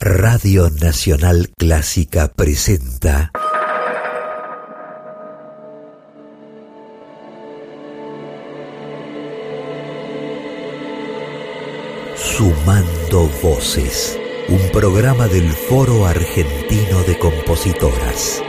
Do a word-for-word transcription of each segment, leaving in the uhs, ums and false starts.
Radio Nacional Clásica presenta Sumando Voces, un programa del Foro Argentino de Compositoras.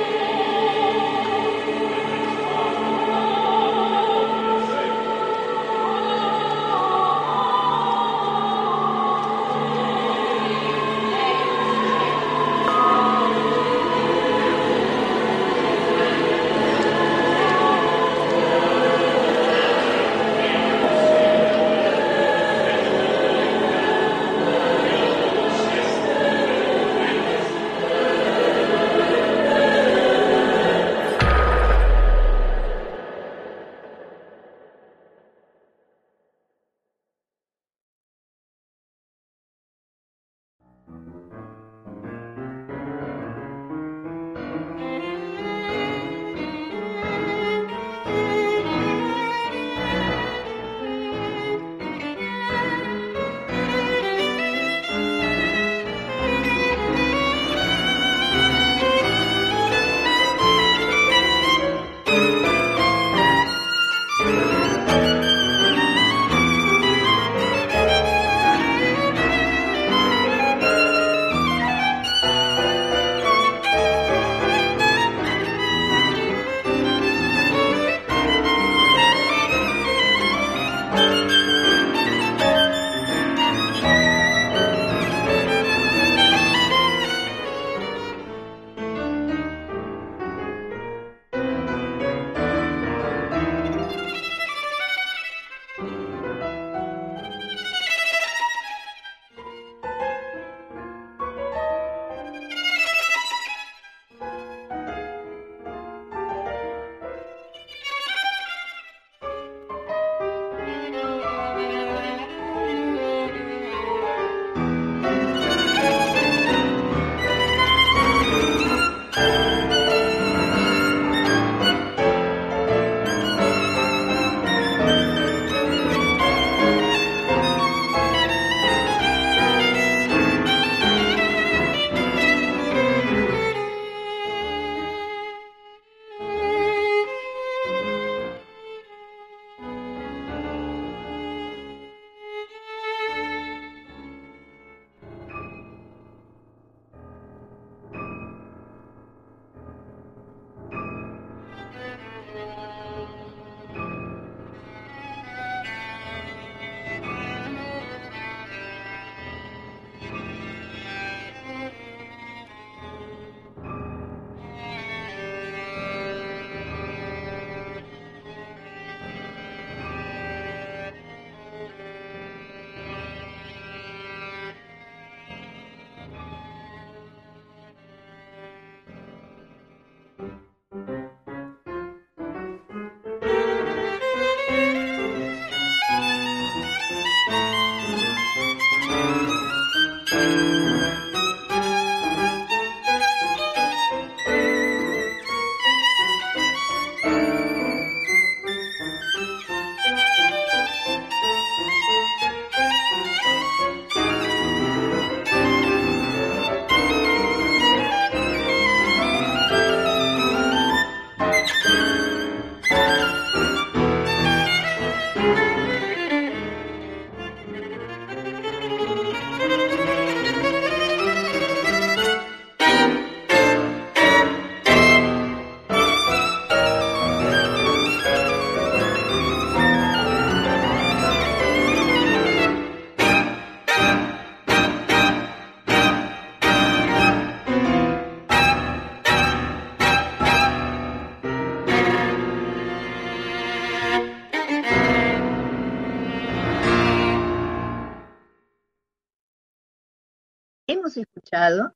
Hemos escuchado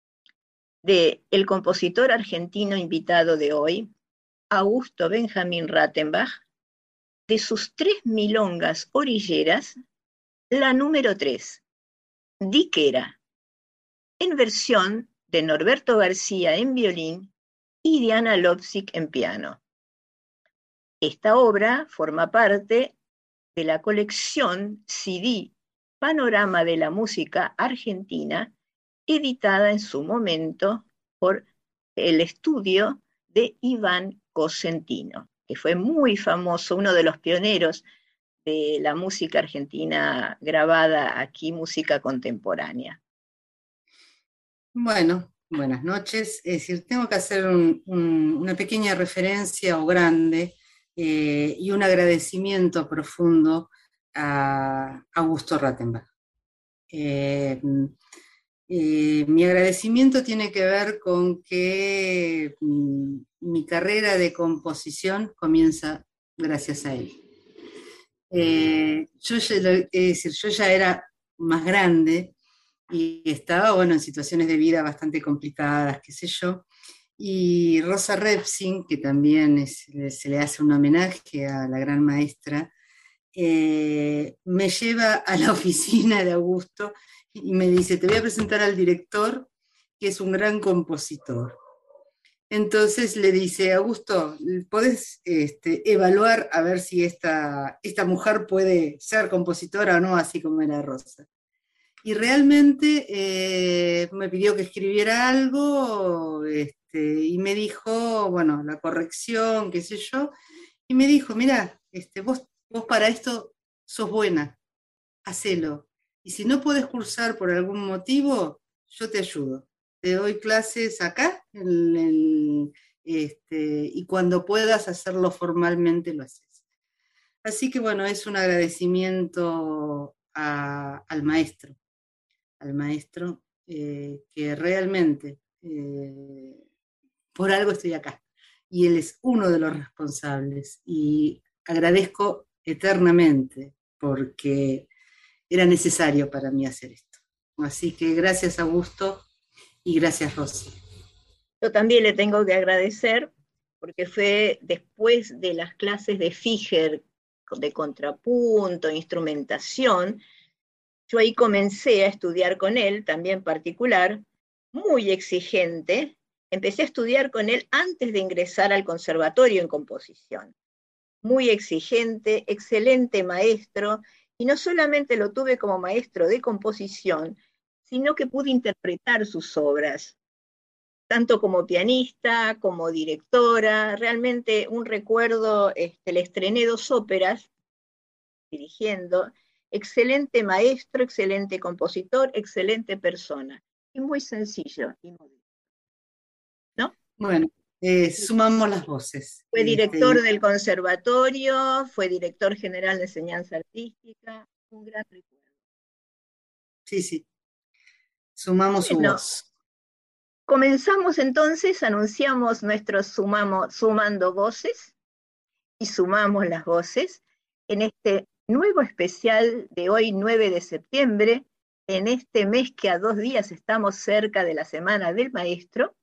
de el compositor argentino invitado de hoy, Augusto Benjamín Rattenbach, de sus tres milongas orilleras, la número tres, Diquera, en versión de Norberto García en violín y Diana Lopsic en piano. Esta obra forma parte de la colección C D Panorama de la Música Argentina editada en su momento por el estudio de Iván Cosentino, que fue muy famoso, uno de los pioneros de la música argentina grabada aquí, música contemporánea. Bueno, buenas noches. Es decir, tengo que hacer un, un, una pequeña referencia o grande eh, y un agradecimiento profundo a Augusto Rattenbach. Eh, eh, mi agradecimiento tiene que ver con que mm, mi carrera de composición comienza gracias a él. Eh, yo, ya, es decir, yo ya era más grande y estaba, bueno, en situaciones de vida bastante complicadas, qué sé yo, y Rosa Repsin, que también es, se le hace un homenaje a la gran maestra, eh, me lleva a la oficina de Augusto y me dice, te voy a presentar al director, que es un gran compositor. Entonces le dice, Augusto, ¿podés este, evaluar a ver si esta, esta mujer puede ser compositora o no, así como era Rosa? Y realmente eh, me pidió que escribiera algo este, y me dijo, bueno, la corrección, qué sé yo, y me dijo, mira, este, vos, vos para esto sos buena, hacelo. Y si no podés cursar por algún motivo, yo te ayudo. Te doy clases acá en, en, este, y cuando puedas hacerlo formalmente lo haces. Así que bueno, es un agradecimiento a, al maestro, al maestro eh, que realmente eh, por algo estoy acá. Y él es uno de los responsables. Y agradezco eternamente porque era necesario para mí hacer esto. Así que gracias Augusto y gracias Rosy. Yo también le tengo que agradecer porque fue después de las clases de Figer, de contrapunto, instrumentación, yo ahí comencé a estudiar con él, también particular, muy exigente. Empecé a estudiar con él antes de ingresar al conservatorio en composición. Muy exigente, excelente maestro, y no solamente lo tuve como maestro de composición, sino que pude interpretar sus obras, tanto como pianista, como directora. Realmente un recuerdo, este, le estrené dos óperas dirigiendo. Excelente maestro, excelente compositor, excelente persona. Y muy sencillo y modesto, ¿no? Bueno, eh, sumamos las voces. Fue Este, director del conservatorio, fue director general de enseñanza artística, un gran recuerdo. Sí, sí, sumamos su Bueno, voz. comenzamos entonces, anunciamos nuestro sumamos, sumando voces y sumamos las voces en este nuevo especial de hoy, nueve de septiembre, en este mes que a dos días estamos cerca de la Semana del Maestro.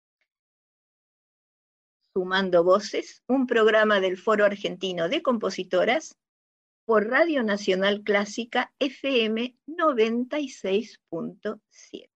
Sumando Voces, un programa del Foro Argentino de Compositoras por Radio Nacional Clásica F M noventa y seis punto siete.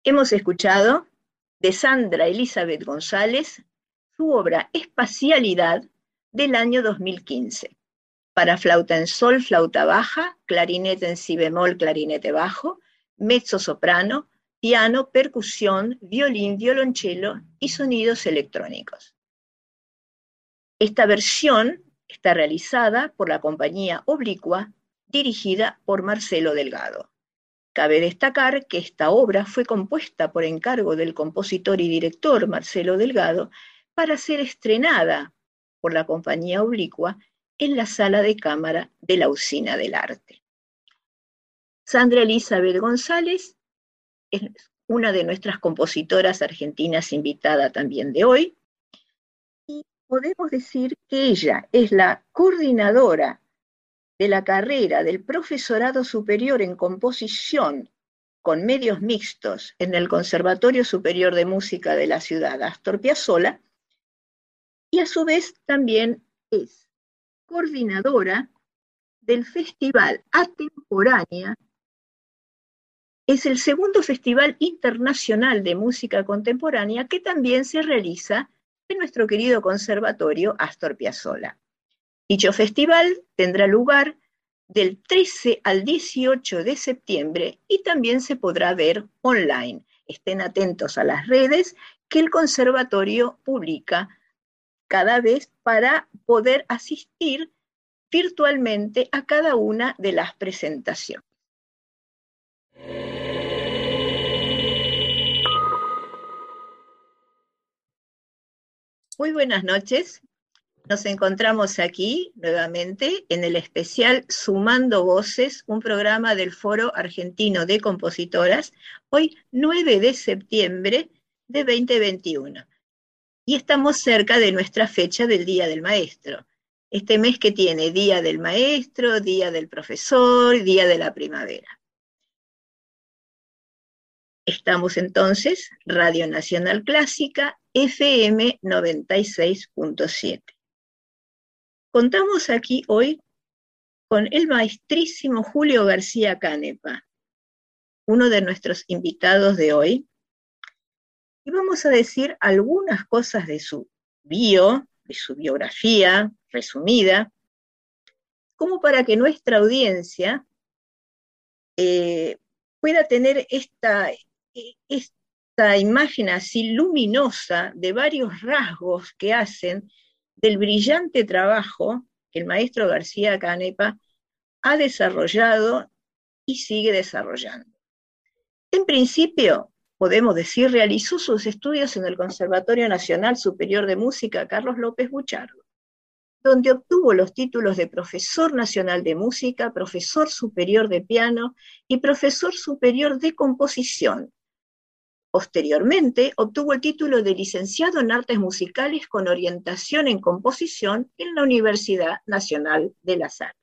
Hemos escuchado de Sandra Elizabeth González su obra Espacialidad del año dos mil quince, para flauta en sol, flauta baja, clarinete en si bemol, clarinete bajo, mezzo soprano, piano, percusión, violín, violonchelo y sonidos electrónicos. Esta versión está realizada por la compañía Oblicua, dirigida por Marcelo Delgado. Cabe destacar que esta obra fue compuesta por encargo del compositor y director Marcelo Delgado para ser estrenada por la compañía Oblicua en la sala de cámara de la Usina del Arte. Sandra Elizabeth González es una de nuestras compositoras argentinas invitada también de hoy, y podemos decir que ella es la coordinadora de la carrera del Profesorado Superior en Composición con Medios Mixtos en el Conservatorio Superior de Música de la ciudad Astor Piazzolla, y a su vez también es coordinadora del Festival Atemporánea. Es el segundo Festival Internacional de Música Contemporánea que también se realiza en nuestro querido Conservatorio Astor Piazzolla. Dicho festival tendrá lugar del trece al dieciocho de septiembre y también se podrá ver online. Estén atentos a las redes que el conservatorio publica cada vez para poder asistir virtualmente a cada una de las presentaciones. Muy buenas noches. Nos encontramos aquí nuevamente en el especial Sumando Voces, un programa del Foro Argentino de Compositoras, hoy nueve de septiembre de veinte veintiuno. Y estamos cerca de nuestra fecha del Día del Maestro. Este mes que tiene Día del Maestro, Día del Profesor, Día de la Primavera. Estamos entonces, Radio Nacional Clásica, F M noventa y seis punto siete. Contamos aquí hoy con el maestrísimo Julio García Canepa, uno de nuestros invitados de hoy, y vamos a decir algunas cosas de su bio, de su biografía resumida, como para que nuestra audiencia eh, pueda tener esta, esta imagen así luminosa de varios rasgos que hacen del brillante trabajo que el maestro García Canepa ha desarrollado y sigue desarrollando. En principio, podemos decir, realizó sus estudios en el Conservatorio Nacional Superior de Música Carlos López Buchardo, donde obtuvo los títulos de Profesor Nacional de Música, Profesor Superior de Piano y Profesor Superior de Composición. Posteriormente, obtuvo el título de Licenciado en Artes Musicales con orientación en composición en la Universidad Nacional de las Artes.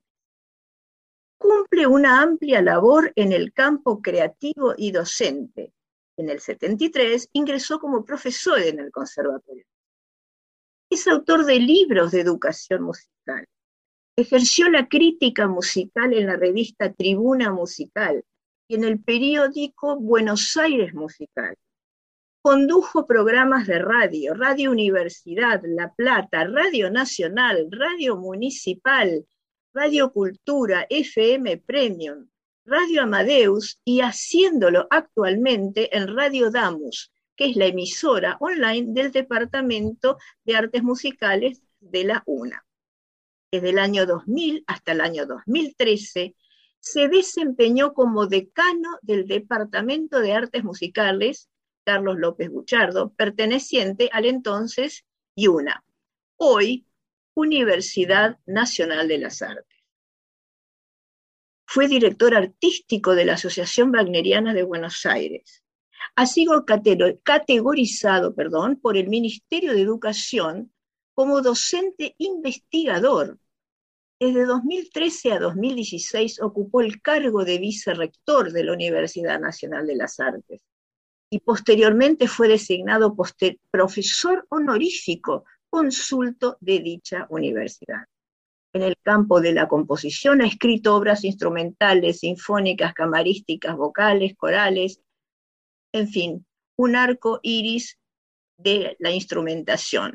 Cumple una amplia labor en el campo creativo y docente. En el setenta y tres ingresó como profesor en el conservatorio. Es autor de libros de educación musical. Ejerció la crítica musical en la revista Tribuna Musical y en el periódico Buenos Aires Musical. Condujo programas de radio, Radio Universidad, La Plata, Radio Nacional, Radio Municipal, Radio Cultura, F M Premium, Radio Amadeus y haciéndolo actualmente en Radio Damus, que es la emisora online del Departamento de Artes Musicales de la UNA. Desde el año dos mil hasta el año dos mil trece se desempeñó como decano del Departamento de Artes Musicales Carlos López Buchardo, perteneciente al entonces IUNA, hoy Universidad Nacional de las Artes. Fue director artístico de la Asociación Wagneriana de Buenos Aires. Ha sido categorizado perdón, por el Ministerio de Educación como docente investigador. Desde dos mil trece a dos mil dieciséis ocupó el cargo de vicerrector de la Universidad Nacional de las Artes y posteriormente fue designado profesor honorífico consulto de dicha universidad. En el campo de la composición ha escrito obras instrumentales, sinfónicas, camarísticas, vocales, corales, En fin, un arco iris de la instrumentación.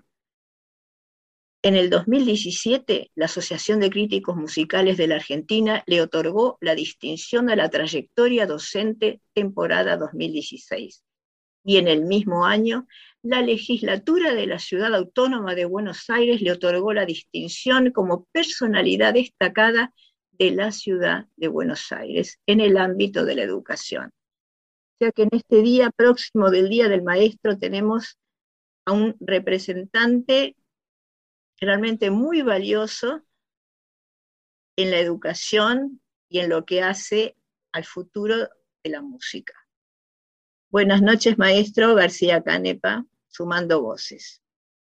En el dos mil diecisiete, la Asociación de Críticos Musicales de la Argentina le otorgó la distinción a la trayectoria docente temporada dos mil dieciséis. Y en el mismo año, la legislatura de la Ciudad Autónoma de Buenos Aires le otorgó la distinción como personalidad destacada de la Ciudad de Buenos Aires en el ámbito de la educación. O sea que en este día próximo del Día del Maestro tenemos a un representante realmente muy valioso en la educación y en lo que hace al futuro de la música. Buenas noches, maestro García Canepa, Sumando Voces.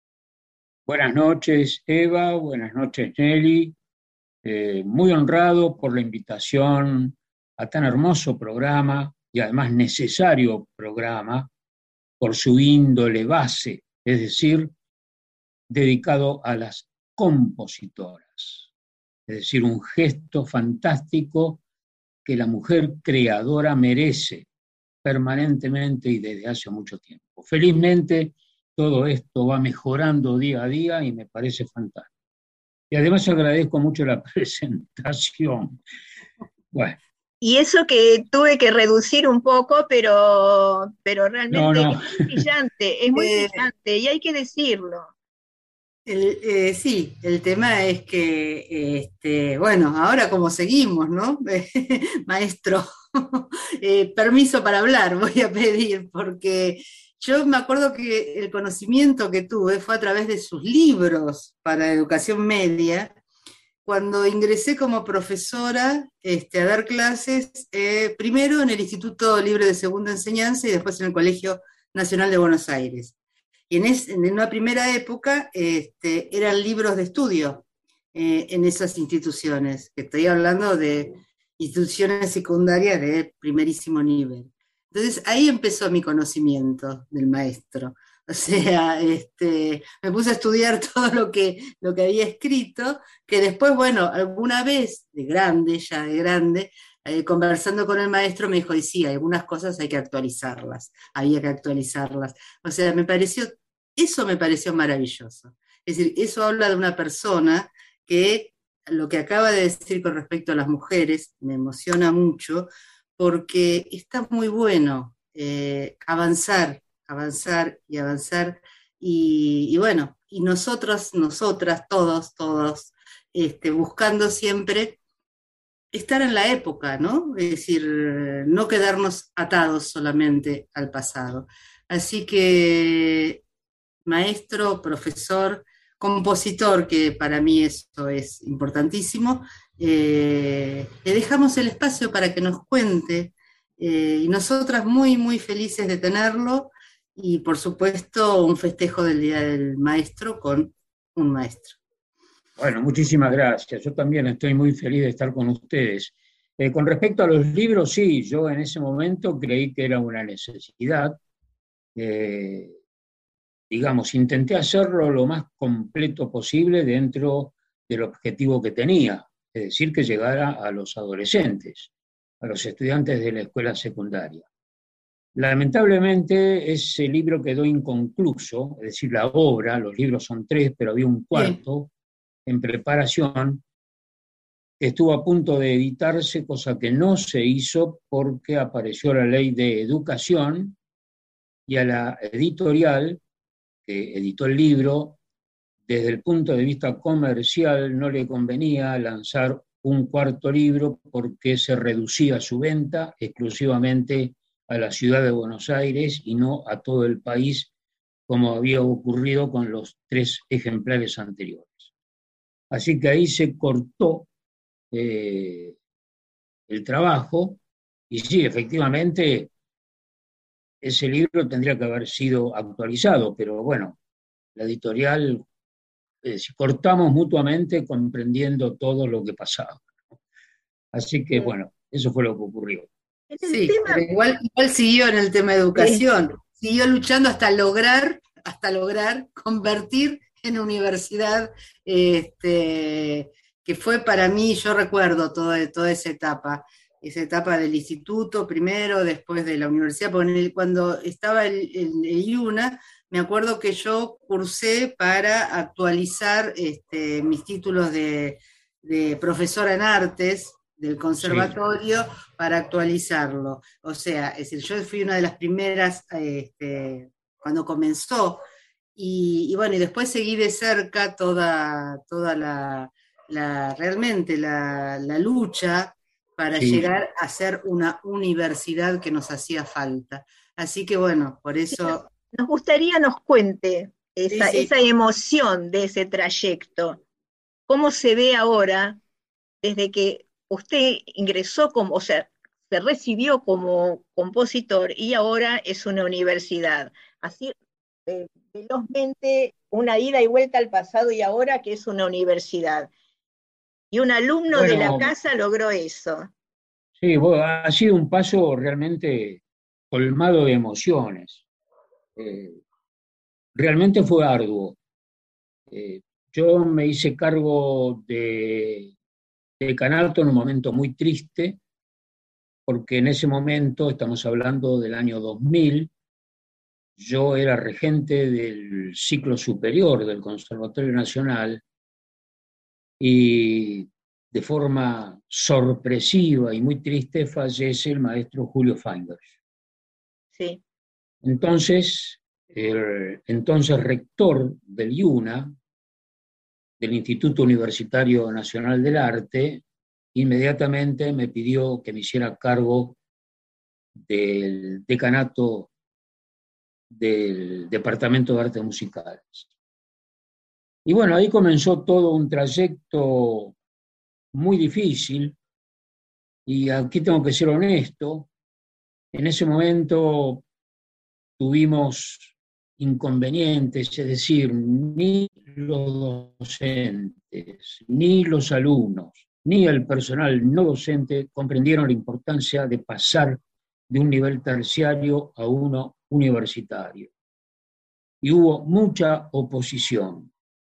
Buenas noches, Eva, buenas noches, Nelly. Eh, muy honrado por la invitación a tan hermoso programa y además necesario programa por su índole base, es decir, dedicado a las compositoras. Es decir, un gesto fantástico que la mujer creadora merece permanentemente y desde hace mucho tiempo. Felizmente, todo esto va mejorando día a día y me parece fantástico. Y además agradezco mucho la presentación. Bueno. Y eso que tuve que reducir un poco, pero, pero realmente no, no. es muy brillante, es muy eh, brillante, y hay que decirlo. El, eh, sí, el tema es que, este, bueno, ahora como seguimos, ¿no? Maestro, eh, permiso para hablar voy a pedir, porque yo me acuerdo que el conocimiento que tuve fue a través de sus libros para educación media, cuando ingresé como profesora este, a dar clases, eh, primero en el Instituto Libre de Segunda Enseñanza y después en el Colegio Nacional de Buenos Aires. Y en, es, en una primera época este, eran libros de estudio eh, en esas instituciones, que estoy hablando de instituciones secundarias de primerísimo nivel. Entonces ahí empezó mi conocimiento del maestro. O sea, este, me puse a estudiar todo lo que, lo que había escrito, que después, bueno, alguna vez, de grande, ya de grande, eh, conversando con el maestro me dijo, y sí, algunas cosas hay que actualizarlas, había que actualizarlas. O sea, me pareció, eso me pareció maravilloso. Es decir, eso habla de una persona que lo que acaba de decir con respecto a las mujeres me emociona mucho, porque está muy bueno eh, avanzar, avanzar y avanzar, y, y bueno, y nosotros, nosotras, todos, todos, este, buscando siempre estar en la época, ¿no? Es decir, no quedarnos atados solamente al pasado. Así que, maestro, profesor, compositor, que para mí eso es importantísimo, eh, le dejamos el espacio para que nos cuente, eh, y nosotras muy, muy felices de tenerlo, y por supuesto un festejo del Día del Maestro con un maestro. Bueno, muchísimas gracias. Yo también estoy muy feliz de estar con ustedes. Eh, con respecto a los libros, sí, yo en ese momento creí que era una necesidad. Eh, digamos, intenté hacerlo lo más completo posible dentro del objetivo que tenía, es decir, que llegara a los adolescentes, a los estudiantes de la escuela secundaria. Lamentablemente ese libro quedó inconcluso, es decir, la obra, los libros son tres, pero había un cuarto sí. en preparación, que estuvo a punto de editarse, cosa que no se hizo porque apareció la ley de educación y a la editorial que editó el libro, desde el punto de vista comercial no le convenía lanzar un cuarto libro porque se reducía su venta exclusivamente a la ciudad de Buenos Aires y no a todo el país, como había ocurrido con los tres ejemplares anteriores. Así que ahí se cortó eh, el trabajo, y sí, efectivamente, ese libro tendría que haber sido actualizado, pero bueno, la editorial, eh, cortamos mutuamente comprendiendo todo lo que pasaba. Así que bueno, eso fue lo que ocurrió. Sí, pero igual, igual siguió en el tema de educación, sí. Siguió luchando hasta lograr, hasta lograr convertir en universidad, este, que fue para mí, yo recuerdo toda, toda esa etapa, esa etapa del instituto primero, después de la universidad, porque cuando estaba el, el, el IUNA, me acuerdo que yo cursé para actualizar este, mis títulos de, de profesora en artes del conservatorio, sí, para actualizarlo. O sea, es decir, yo fui una de las primeras este, cuando comenzó, y, y bueno, y después seguí de cerca toda, toda la, la realmente la, la lucha para sí, llegar a ser una universidad que nos hacía falta. Así que bueno, por eso... Nos gustaría nos cuente esa, sí, sí. esa emoción de ese trayecto. ¿Cómo se ve ahora desde que usted ingresó como, o sea, se recibió como compositor y ahora es una universidad? Así, eh, velozmente, una ida y vuelta al pasado y ahora que es una universidad. Y un alumno bueno, de la casa logró eso. Sí, bueno, ha sido un paso realmente colmado de emociones. Eh, realmente fue arduo. Eh, yo me hice cargo de, de decanato en un momento muy triste, porque en ese momento, estamos hablando del año dos mil, yo era regente del ciclo superior del Conservatorio Nacional y de forma sorpresiva y muy triste fallece el maestro Julio Feinberg. Sí. Entonces, el entonces rector del IUNA, del Instituto Universitario Nacional del Arte, inmediatamente me pidió que me hiciera cargo del decanato del Departamento de Artes Musicales. Y bueno, ahí comenzó todo un trayecto muy difícil, y aquí tengo que ser honesto, en ese momento tuvimos inconvenientes, es decir, ni los docentes, ni los alumnos, ni el personal no docente comprendieron la importancia de pasar de un nivel terciario a uno universitario. Y hubo mucha oposición.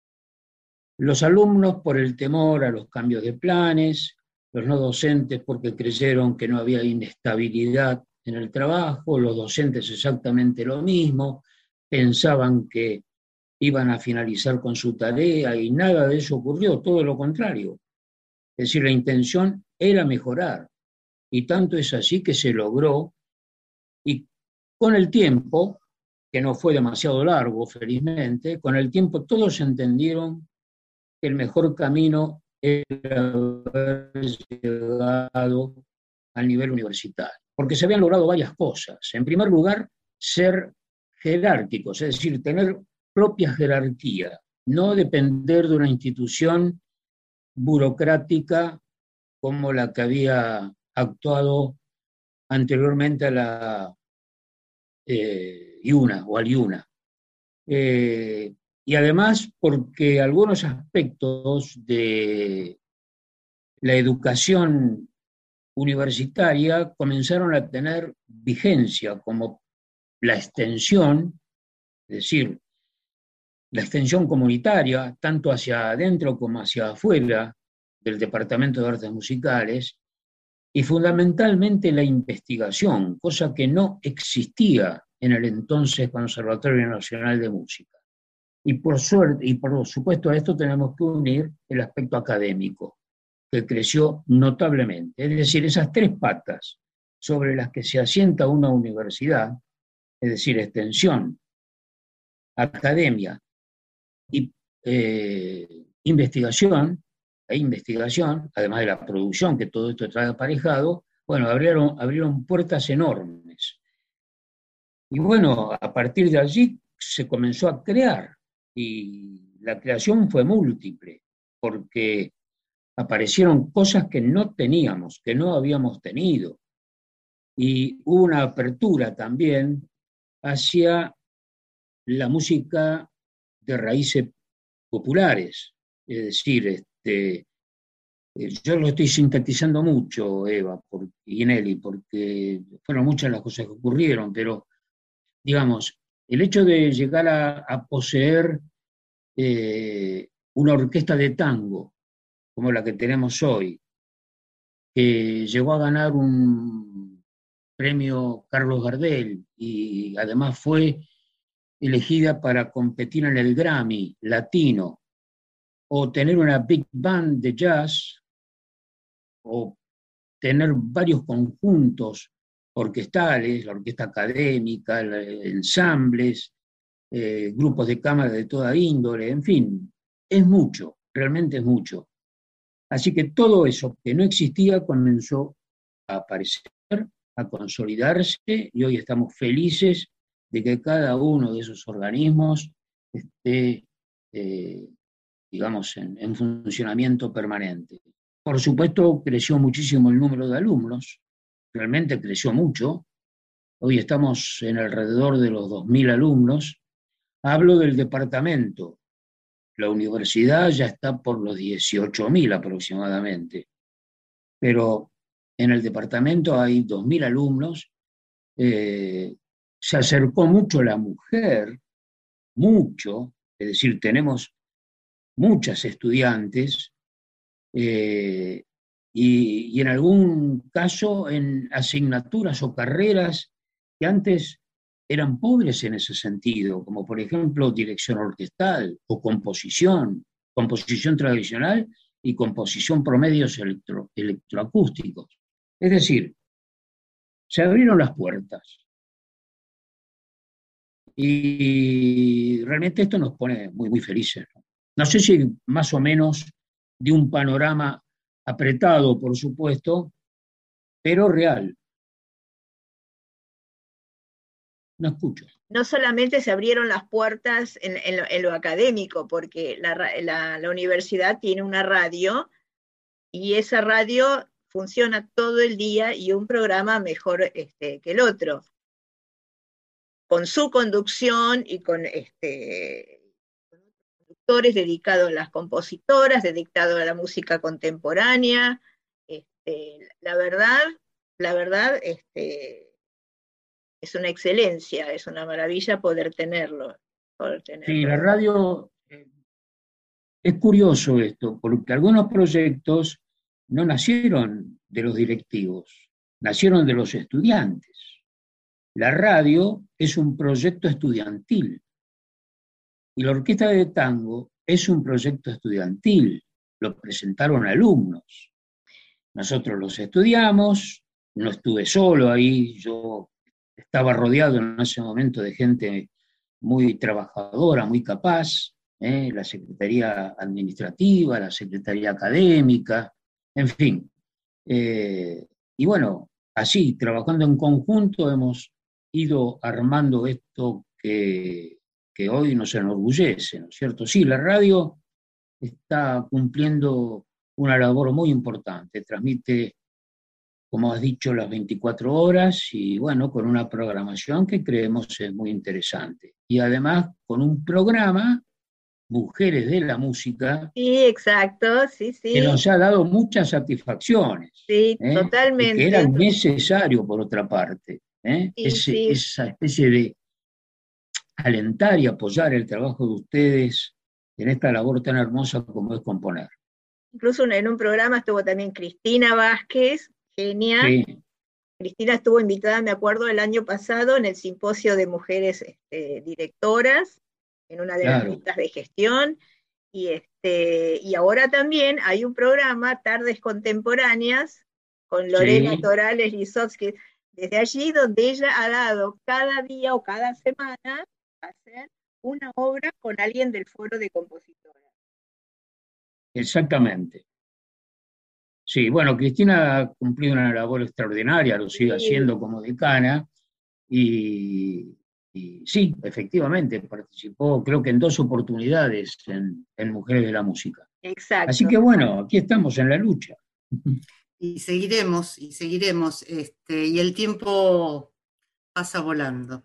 Los alumnos por el temor a los cambios de planes, los no docentes porque creyeron que no había inestabilidad en el trabajo, los docentes exactamente lo mismo, pensaban que iban a finalizar con su tarea y nada de eso ocurrió, todo lo contrario. Es decir, la intención era mejorar, y tanto es así que se logró, y con el tiempo, que no fue demasiado largo, felizmente, con el tiempo todos entendieron que el mejor camino era haber llegado al nivel universitario, porque se habían logrado varias cosas. En primer lugar, ser jerárquicos, es decir, tener propia jerarquía, no depender de una institución burocrática como la que había actuado anteriormente a la eh, IUNA o al IUNA. Eh, y además porque algunos aspectos de la educación universitaria comenzaron a tener vigencia, como la extensión, es decir, la extensión comunitaria, tanto hacia adentro como hacia afuera del Departamento de Artes Musicales, y fundamentalmente la investigación, cosa que no existía en el entonces Conservatorio Nacional de Música. Y por suerte, y por supuesto a esto tenemos que unir el aspecto académico, que creció notablemente. Es decir, esas tres patas sobre las que se asienta una universidad, es decir, extensión, academia y eh, investigación, e investigación, además de la producción que todo esto trae aparejado, bueno, abrieron, abrieron puertas enormes. Y bueno, a partir de allí se comenzó a crear, y la creación fue múltiple, porque aparecieron cosas que no teníamos, que no habíamos tenido. Y hubo una apertura también hacia la música de raíces populares. Es decir, este, yo lo estoy sintetizando mucho, Eva por, y Nelly, porque fueron muchas las cosas que ocurrieron, pero digamos, el hecho de llegar a, a poseer eh, una orquesta de tango como la que tenemos hoy, que llegó a ganar un premio Carlos Gardel y además fue elegida para competir en el Grammy Latino, o tener una big band de jazz, o tener varios conjuntos orquestales, la orquesta académica, ensambles, eh, grupos de cámara de toda índole, en fin, es mucho, realmente es mucho. Así que todo eso que no existía comenzó a aparecer, a consolidarse, y hoy estamos felices de que cada uno de esos organismos esté, eh, digamos, en, en funcionamiento permanente. Por supuesto, creció muchísimo el número de alumnos, realmente creció mucho. Hoy estamos en alrededor de los dos mil alumnos. Hablo del departamento. La universidad ya está por los dieciocho mil aproximadamente. Pero en el departamento hay dos mil alumnos. Eh, se acercó mucho la mujer, mucho, es decir, tenemos muchas estudiantes, eh, y, y en algún caso en asignaturas o carreras que antes eran pobres en ese sentido, como por ejemplo dirección orquestal o composición, composición tradicional y composición por medios electro, electroacústicos. Es decir, se abrieron las puertas. Y realmente esto nos pone muy, muy felices, ¿no? No sé si más o menos de un panorama apretado, por supuesto, pero real. No escucho. No solamente se abrieron las puertas en, en, lo, en lo académico, porque la, la, la universidad tiene una radio y esa radio funciona todo el día y un programa mejor este, que el otro, con su conducción y con este, conductores dedicados a las compositoras, dedicados a la música contemporánea. Este, la verdad, la verdad, este, es una excelencia, es una maravilla poder tenerlo. Poder tenerlo. Sí, la radio, eh, es curioso esto, porque algunos proyectos no nacieron de los directivos, nacieron de los estudiantes. La radio es un proyecto estudiantil y la orquesta de tango es un proyecto estudiantil, lo presentaron alumnos. Nosotros los estudiamos, no estuve solo ahí, yo estaba rodeado en ese momento de gente muy trabajadora, muy capaz, ¿eh? La Secretaría Administrativa, la Secretaría Académica, en fin. Eh, y bueno, así, trabajando en conjunto, hemos ido armando esto que, que hoy nos enorgullece, ¿no es cierto? Sí, la radio está cumpliendo una labor muy importante, transmite, como has dicho, las veinticuatro horas y bueno, con una programación que creemos es muy interesante. Y además con un programa, Mujeres de la Música, sí, exacto, sí, sí. que nos ha dado muchas satisfacciones. Sí, ¿eh? totalmente. Y que era necesario, por otra parte, ¿eh? Sí, Ese, sí. Esa especie de alentar y apoyar el trabajo de ustedes en esta labor tan hermosa como es componer. Incluso en un programa estuvo también Cristina Vázquez, genia. Sí. Cristina estuvo invitada, me acuerdo, el año pasado en el simposio de mujeres este, directoras, en una de claro. las listas de gestión, y, este, y ahora también hay un programa, Tardes Contemporáneas, con Lorena sí. Torales Lisovsky, desde allí donde ella ha dado cada día o cada semana hacer una obra con alguien del foro de compositoras. Exactamente. Sí, bueno, Cristina ha cumplido una labor extraordinaria, lo sigue sí. haciendo como decana, y, y sí, efectivamente, participó creo que en dos oportunidades en, en Mujeres de la Música. Exacto. Así que bueno, aquí estamos en la lucha. Y seguiremos, y seguiremos, este, y el tiempo pasa volando.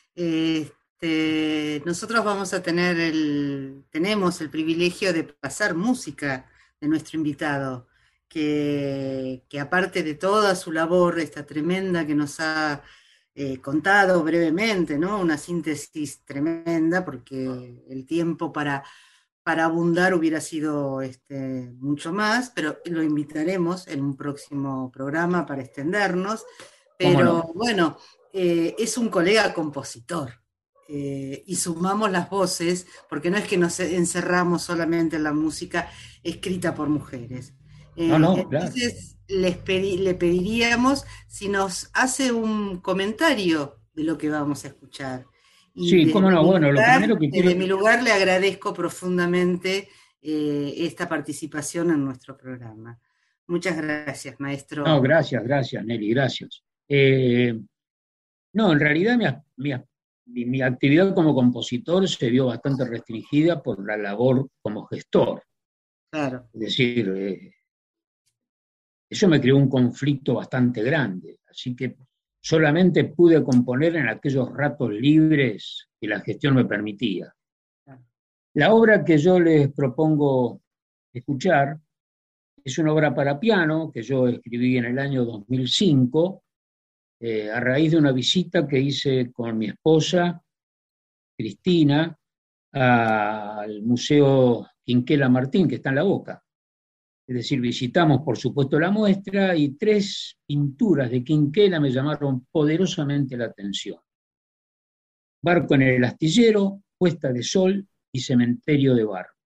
Este, nosotros vamos a tener el, tenemos el privilegio de pasar música de nuestro invitado, que, que aparte de toda su labor, esta tremenda que nos ha eh, contado brevemente, ¿no? Una síntesis tremenda, porque el tiempo para, para abundar hubiera sido este, mucho más, pero lo invitaremos en un próximo programa para extendernos. Pero no? bueno, eh, es un colega compositor. Eh, y sumamos las voces, porque no es que nos encerramos solamente en la música escrita por mujeres. No, Eh, no, claro. entonces les pedi- le pediríamos si nos hace un comentario de lo que vamos a escuchar. Y Sí, cómo desde no. mi Bueno, lo lugar, primero que quiero... desde mi lugar le agradezco profundamente eh, esta participación en nuestro programa. Muchas gracias, No, maestro. gracias, gracias, Nelly, gracias. Eh, no, en realidad mi, mi, mi, mi actividad como compositor se vio bastante restringida por la labor como gestor. Claro. Es decir, eh, eso me creó un conflicto bastante grande, así que solamente pude componer en aquellos ratos libres que la gestión me permitía. La obra que yo les propongo escuchar es una obra para piano que yo escribí en el año dos mil cinco, eh, a raíz de una visita que hice con mi esposa, Cristina, al Museo Quinquela Martín, que está en La Boca. Es decir, visitamos, por supuesto, la muestra y tres pinturas de Quinquela me llamaron poderosamente la atención. Barco en el astillero, Puesta de Sol y Cementerio de Barro.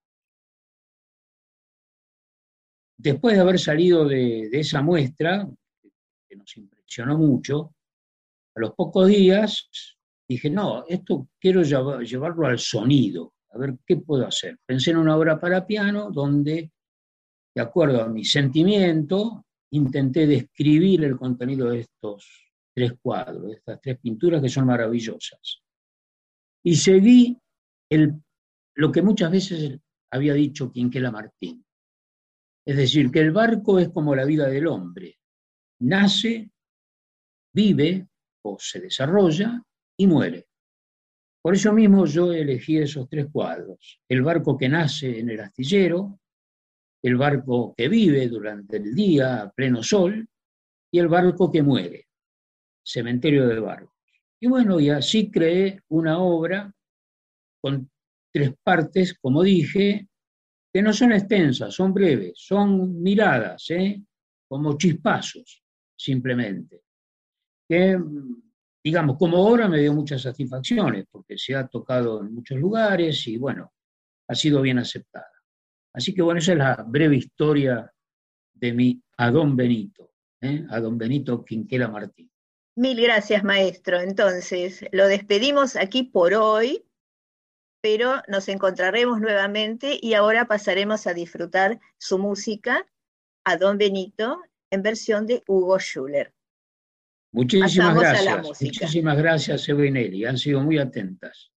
Después de haber salido de, de esa muestra, que nos impresionó mucho, a los pocos días dije, no, esto quiero llevar, llevarlo al sonido, a ver qué puedo hacer. Pensé en una obra para piano donde, de acuerdo a mi sentimiento, intenté describir el contenido de estos tres cuadros, de estas tres pinturas que son maravillosas. Y seguí el, lo que muchas veces había dicho Quinquela Martín. Es decir, que el barco es como la vida del hombre. Nace, vive o se desarrolla y muere. Por eso mismo yo elegí esos tres cuadros. El barco que nace en el astillero, el barco que vive durante el día a pleno sol y el barco que muere, Cementerio de Barcos. Y bueno, y así creé una obra con tres partes, como dije, que no son extensas, son breves, son miradas, ¿eh? Como chispazos, simplemente. Que, digamos, como obra me dio muchas satisfacciones, porque se ha tocado en muchos lugares y, bueno, ha sido bien aceptada. Así que, bueno, esa es la breve historia de mi a don Benito, ¿eh? A don Benito Quinquela Martín. Mil gracias, maestro. Entonces, lo despedimos aquí por hoy, pero nos encontraremos nuevamente y ahora pasaremos a disfrutar su música, a don Benito, en versión de Hugo Schuller. Muchísimas Pasamos gracias, a la música. muchísimas gracias, Eva y Nelly, han sido muy atentas.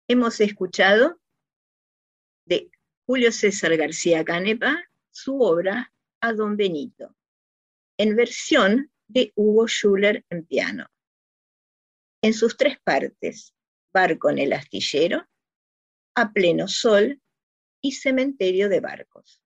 Hemos escuchado de Julio César García Canepa su obra A Don Benito, en versión de Hugo Schuller en piano. En sus tres partes, Barco en el astillero, A pleno sol y Cementerio de barcos.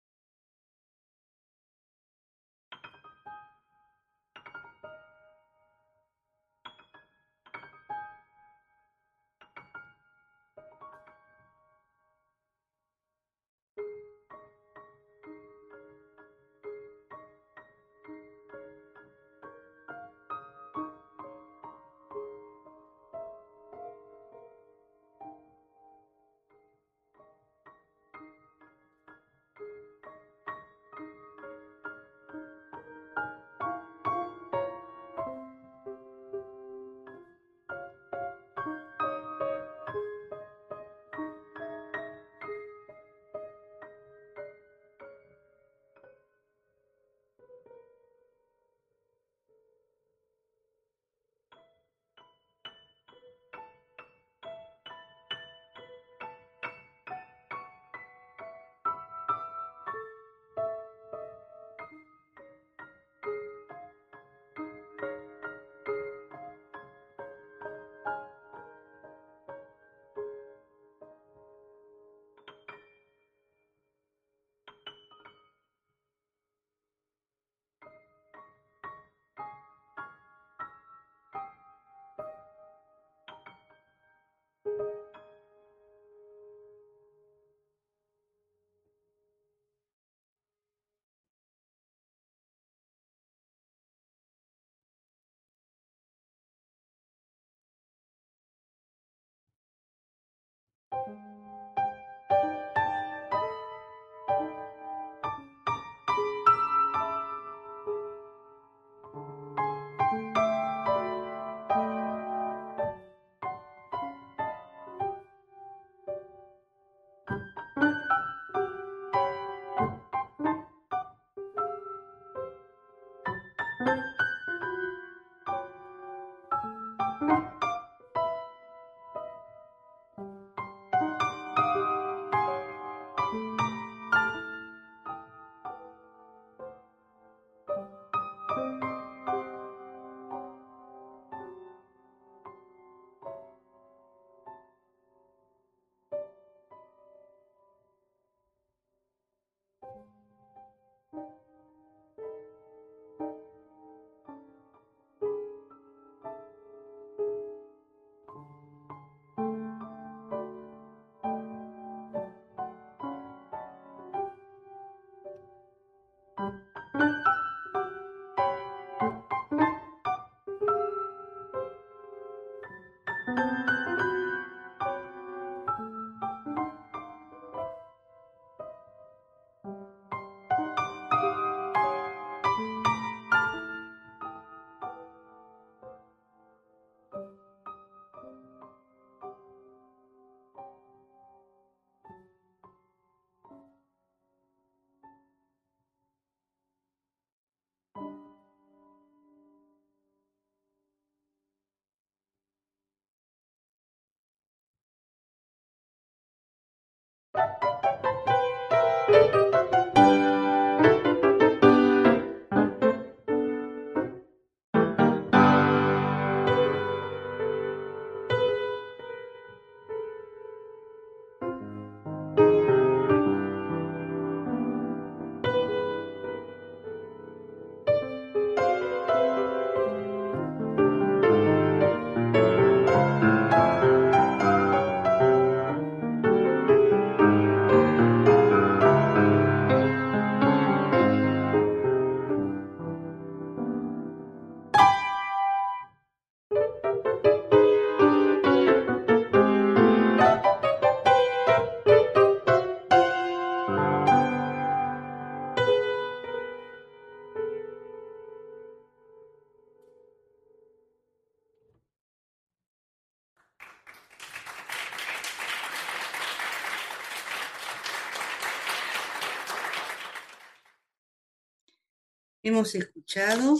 Hemos escuchado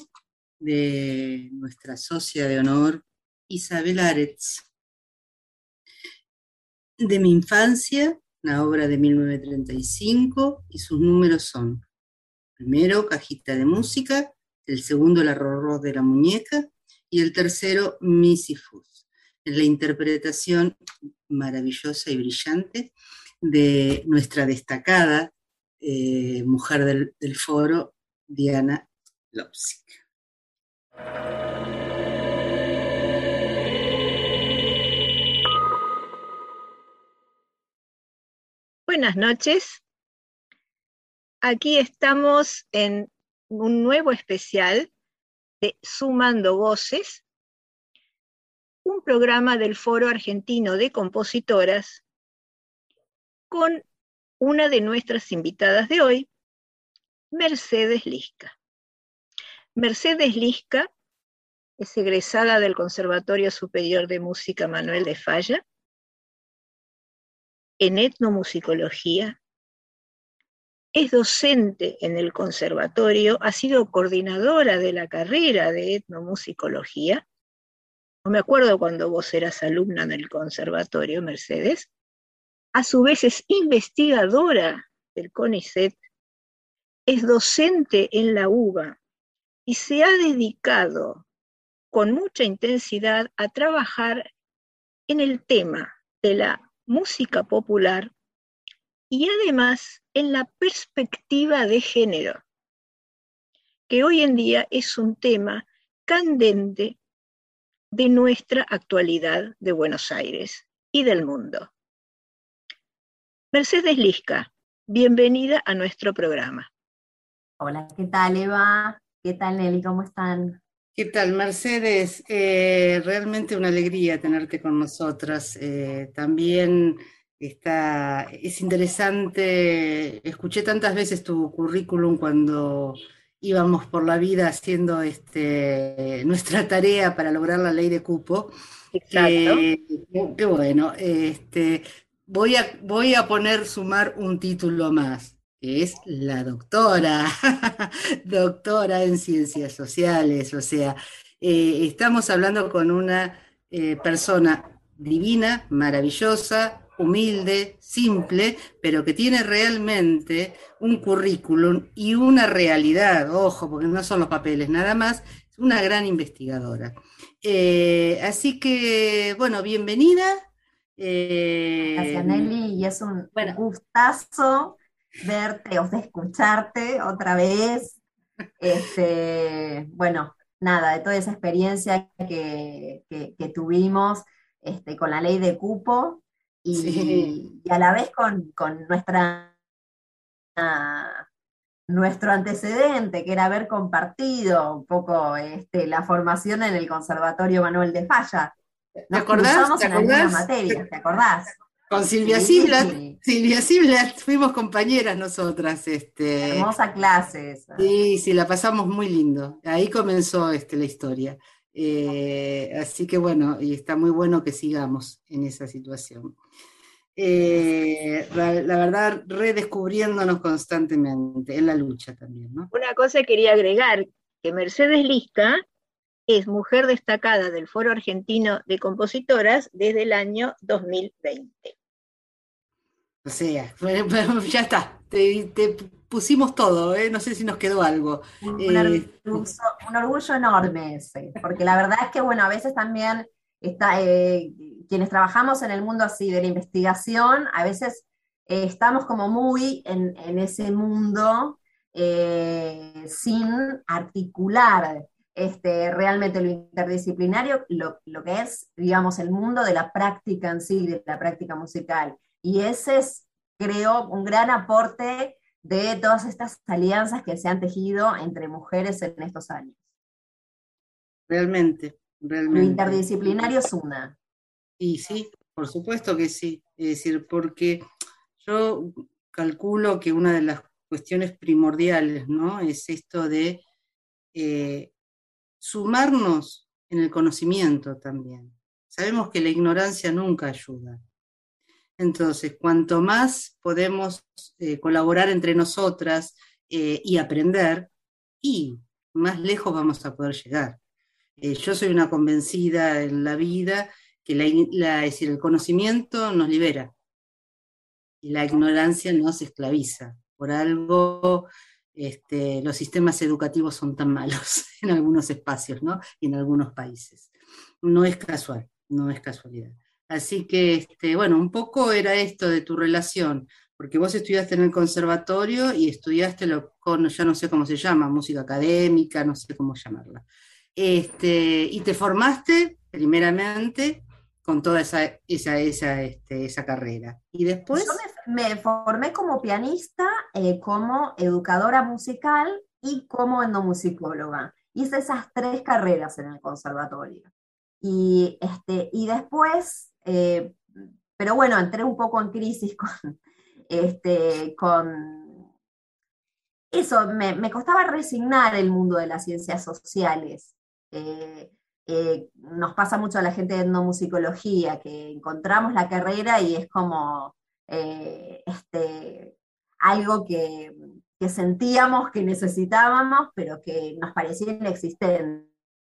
de nuestra socia de honor, Isabel Aretz, de mi infancia, una obra de mil novecientos treinta y cinco, y sus números son: primero, Cajita de Música; el segundo, La Rorró de la Muñeca; y el tercero, Misifus, en la interpretación maravillosa y brillante de nuestra destacada eh, mujer del, del foro, Diana Lopzik. Buenas noches. Aquí estamos en un nuevo especial de Sumando Voces, un programa del Foro Argentino de Compositoras con una de nuestras invitadas de hoy, Mercedes Lisca. Mercedes Lisca es egresada del Conservatorio Superior de Música Manuel de Falla en etnomusicología. Es docente en el conservatorio, ha sido coordinadora de la carrera de etnomusicología. No me acuerdo cuando vos eras alumna en el conservatorio, Mercedes. A su vez es investigadora del CONICET, es docente en la UBA y se ha dedicado con mucha intensidad a trabajar en el tema de la música popular y además en la perspectiva de género, que hoy en día es un tema candente de nuestra actualidad de Buenos Aires y del mundo. Mercedes Lisca, bienvenida a nuestro programa. Hola, ¿qué tal, Eva? ¿Qué tal, Nelly? ¿Cómo están? ¿Qué tal, Mercedes? Eh, realmente una alegría tenerte con nosotras. Eh, también está, es interesante, escuché tantas veces tu currículum cuando íbamos por la vida haciendo este, nuestra tarea para lograr la ley de cupo. Exacto. Que, que bueno, este, voy a, voy a poner, sumar un título más, que es la doctora, doctora en ciencias sociales. O sea, eh, estamos hablando con una eh, persona divina, maravillosa, humilde, simple, pero que tiene realmente un currículum y una realidad, ojo, porque no son los papeles nada más, es una gran investigadora. Eh, así que, bueno, bienvenida. Eh, Gracias, Nelly, y es un bueno. gustazo verte, o sea, escucharte otra vez. Este, bueno, nada, de toda esa experiencia que, que, que tuvimos este, con la ley de cupo y, Sí. y a la vez con, con nuestra, uh, nuestro antecedente, que era haber compartido un poco este, la formación en el Conservatorio Manuel de Falla. ¿Te Nos acordás? cruzamos ¿Te en algunas acordás? materias, ¿te acordás? Con Silvia Sí, Siblat, Silvia Siblat, fuimos compañeras nosotras. Este, hermosa clase esa. sí, sí, la pasamos muy lindo. Ahí comenzó este, la historia. Eh, así que bueno, y está muy bueno que sigamos en esa situación. Eh, la, la verdad, redescubriéndonos constantemente, en la lucha también, ¿no? Una cosa quería agregar, que Mercedes Lisca es mujer destacada del Foro Argentino de Compositoras desde el año dos mil veinte. O sea, bueno, ya está, te, te pusimos todo, ¿eh? No sé si nos quedó algo. Un, Eh, orgullo, un orgullo enorme ese, porque la verdad es que, bueno, a veces también está, eh, quienes trabajamos en el mundo así de la investigación, a veces eh, estamos como muy en, en ese mundo eh, sin articular este, realmente lo interdisciplinario, lo, lo que es, digamos, el mundo de la práctica en sí, de la práctica musical. Y ese es, creo, un gran aporte de todas estas alianzas que se han tejido entre mujeres en estos años. realmente, realmente. Lo interdisciplinario es una. Y sí, por supuesto que sí. Es decir, porque yo calculo que una de las cuestiones primordiales, ¿no? Es esto de eh, sumarnos en el conocimiento también. Sabemos que la ignorancia nunca ayuda. Entonces, cuanto más podemos eh, colaborar entre nosotras eh, y aprender, y más lejos vamos a poder llegar. Eh, yo soy una convencida en la vida que la, la, es decir, el conocimiento nos libera y la ignorancia nos esclaviza. Por algo este, los sistemas educativos son tan malos en algunos espacios, ¿no? Y en algunos países. No es casual, no es casualidad. Así que, este, bueno, un poco era esto de tu relación, porque vos estudiaste en el conservatorio y estudiaste lo con, ya no sé cómo se llama, música académica, no sé cómo llamarla. Este, y te formaste primeramente con toda esa, esa, esa, este, esa carrera. Y después... Yo me, me formé como pianista, eh, como educadora musical y como etnomusicóloga. Hice esas tres carreras en el conservatorio. Y, este, y después, eh, pero bueno, entré un poco en crisis con, este, con eso, me, me costaba resignar el mundo de las ciencias sociales. Eh, eh, nos pasa mucho a la gente de etnomusicología, que encontramos la carrera y es como eh, este, algo que, que sentíamos que necesitábamos, pero que nos parecía inexistente,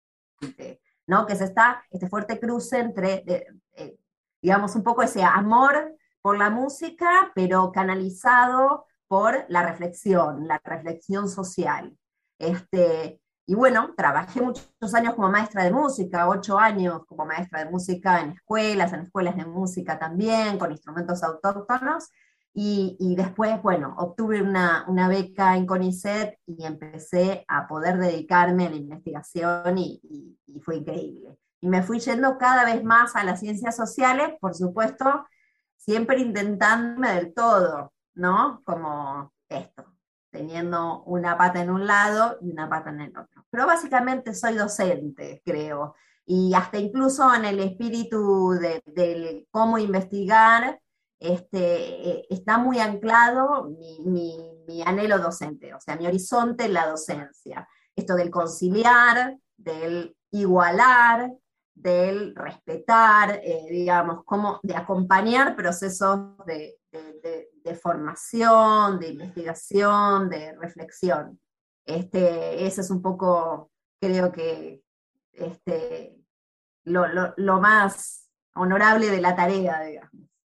¿no? Que es esta, este fuerte cruce entre, eh, eh, digamos, un poco ese amor por la música, pero canalizado por la reflexión, la reflexión social. Este, y bueno, trabajé muchos años como maestra de música, ocho años como maestra de música en escuelas, en escuelas de música también, con instrumentos autóctonos, y, y después, bueno, obtuve una, una beca en CONICET y empecé a poder dedicarme a la investigación y, y, y fue increíble. Y me fui yendo cada vez más a las ciencias sociales, por supuesto, siempre intentándome del todo, ¿no? Como esto, teniendo una pata en un lado y una pata en el otro. Pero básicamente soy docente, creo, y hasta incluso en el espíritu de, de cómo investigar, este, eh, está muy anclado mi, mi, mi anhelo docente, o sea, mi horizonte en la docencia. Esto del conciliar, del igualar, del respetar, eh, digamos, como de acompañar procesos de, de, de, de formación, de investigación, de reflexión. Este, ese es un poco, creo que, este, lo, lo, lo más honorable de la tarea, digamos.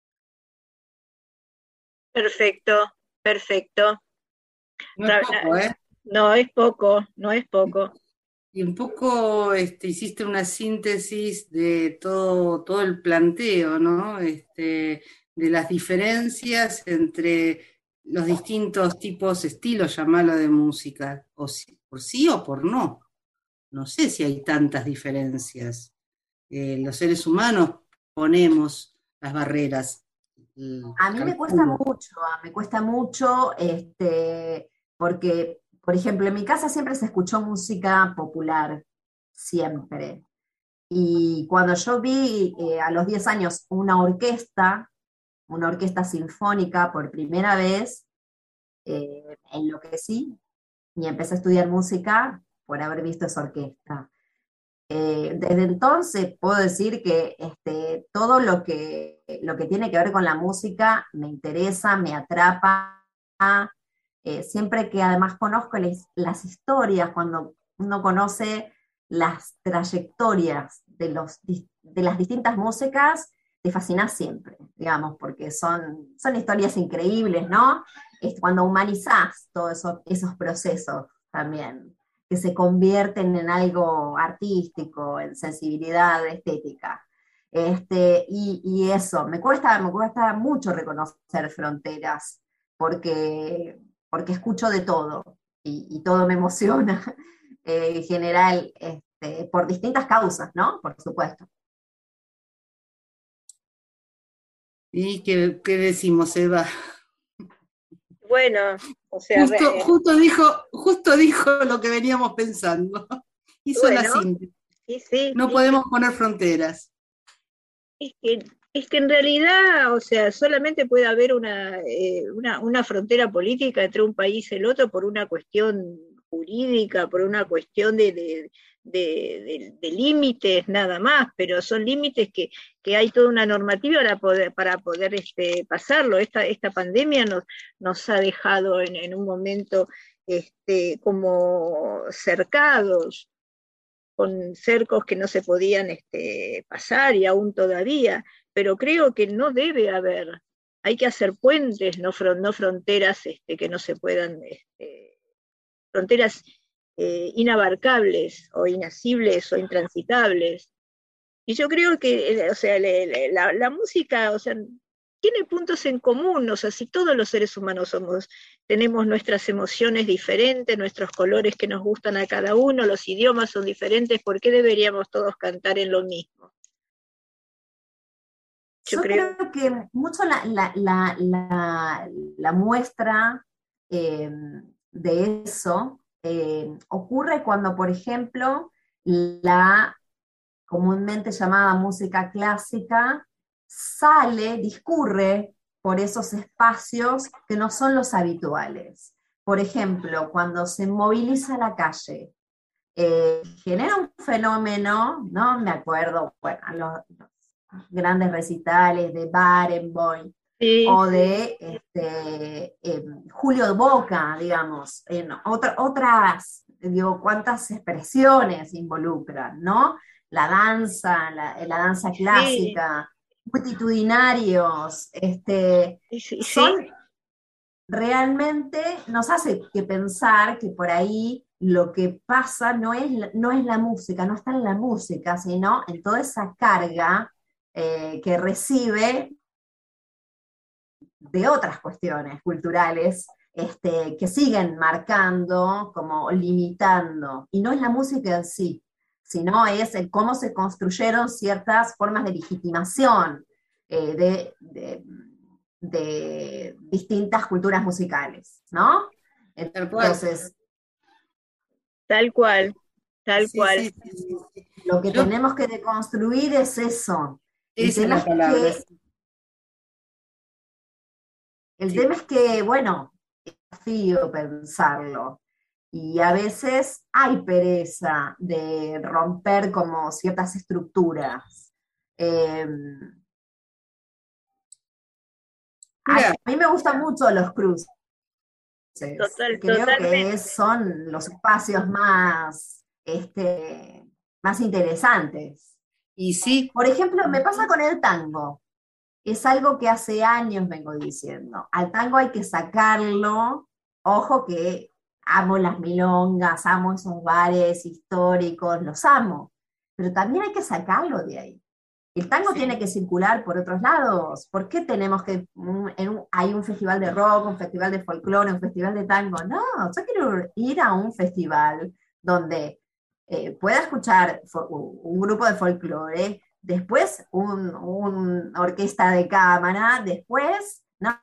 Perfecto, perfecto. No es poco, ¿eh? No es poco, no es poco. Y un poco este, hiciste una síntesis de todo, todo el planteo, ¿no? Este, de las diferencias entre los distintos tipos, estilos, llamarlo, de música, o si, por sí o por no. No sé si hay tantas diferencias. Eh, los seres humanos ponemos las barreras. A mí me cuesta mucho, me cuesta mucho, este, porque, por ejemplo, en mi casa siempre se escuchó música popular, siempre. Y cuando yo vi eh, a los diez años una orquesta, una orquesta sinfónica por primera vez, eh, enloquecí y empecé a estudiar música por haber visto esa orquesta. Eh, desde entonces puedo decir que este, todo lo que, lo que tiene que ver con la música me interesa, me atrapa, eh, siempre que además conozco les, las historias, cuando uno conoce las trayectorias de, los, de las distintas músicas, te fascina siempre, digamos, porque son, son historias increíbles, ¿no? Es cuando humanizás todos eso, esos procesos también, que se convierten en algo artístico, en sensibilidad estética. Este, y, y eso, me cuesta, me cuesta mucho reconocer fronteras, porque, porque escucho de todo, y, y todo me emociona, eh, en general, este, por distintas causas, ¿no? Por supuesto. ¿Y qué, qué decimos, Eva? Bueno, o sea, justo, re, justo, dijo, justo dijo lo que veníamos pensando. Hizo bueno, la síntesis. sí, sí, No sí, podemos poner fronteras. es que, es que en realidad, o sea, solamente puede haber una, eh, una, una frontera política entre un país y el otro por una cuestión jurídica, por una cuestión de, de, de, de, de límites nada más, pero son límites que, que hay toda una normativa para poder, para poder este, pasarlo. Esta, esta pandemia nos, nos ha dejado en, en un momento este, como cercados. con cercos que no se podían este, pasar y aún todavía, pero creo que no debe haber, hay que hacer puentes, no, fron no fronteras este, que no se puedan, este, fronteras eh, inabarcables o inasibles o intransitables. Y yo creo que, o sea, le, le, la, la música, o sea, tiene puntos en común, o sea, si todos los seres humanos somos, tenemos nuestras emociones diferentes, nuestros colores que nos gustan a cada uno, los idiomas son diferentes, ¿por qué deberíamos todos cantar en lo mismo? Yo, Yo creo... creo que mucho la, la, la, la, la muestra eh, de eso eh, ocurre cuando, por ejemplo, la comúnmente llamada música clásica sale, discurre por esos espacios que no son los habituales. Por ejemplo, cuando se moviliza la calle, eh, genera un fenómeno, ¿no? Me acuerdo, bueno, los, los grandes recitales de Barenboim, sí, o de este, eh, Julio Boca, digamos, en otra, otras, digo, cuántas expresiones involucran, ¿no? La danza, la, la danza clásica, sí, multitudinarios, este, sí, sí, son sí. Realmente nos hace que pensar que por ahí lo que pasa no es, no es la música, no está en la música, sino en toda esa carga eh, que recibe de otras cuestiones culturales este, que siguen marcando, como limitando, y no es la música en sí, sino es el cómo se construyeron ciertas formas de legitimación eh, de, de, de distintas culturas musicales, ¿no? Entonces... Tal cual, tal sí, cual. Sí, sí, sí, sí. Lo que Yo, tenemos que deconstruir es eso. El esa es tema la palabra. es que, el sí. tema es que, bueno, es desafío pensarlo. Y a veces hay pereza de romper como ciertas estructuras. Eh, Mira, a mí me gustan mucho los cruces. Total, Creo totalmente. que son los espacios más, este, más interesantes. Y sí. Por ejemplo, me pasa con el tango. Es algo que hace años vengo diciendo. Al tango hay que sacarlo. Ojo que amo las milongas, amo esos bares históricos, los amo. Pero también hay que sacarlo de ahí. El tango sí. Tiene que circular por otros lados. ¿Por qué tenemos que, en un, hay un festival de rock, un festival de folclore, un festival de tango? No, yo quiero ir a un festival donde eh, pueda escuchar un grupo de folclore, después un, un orquesta de cámara, después, ¿no?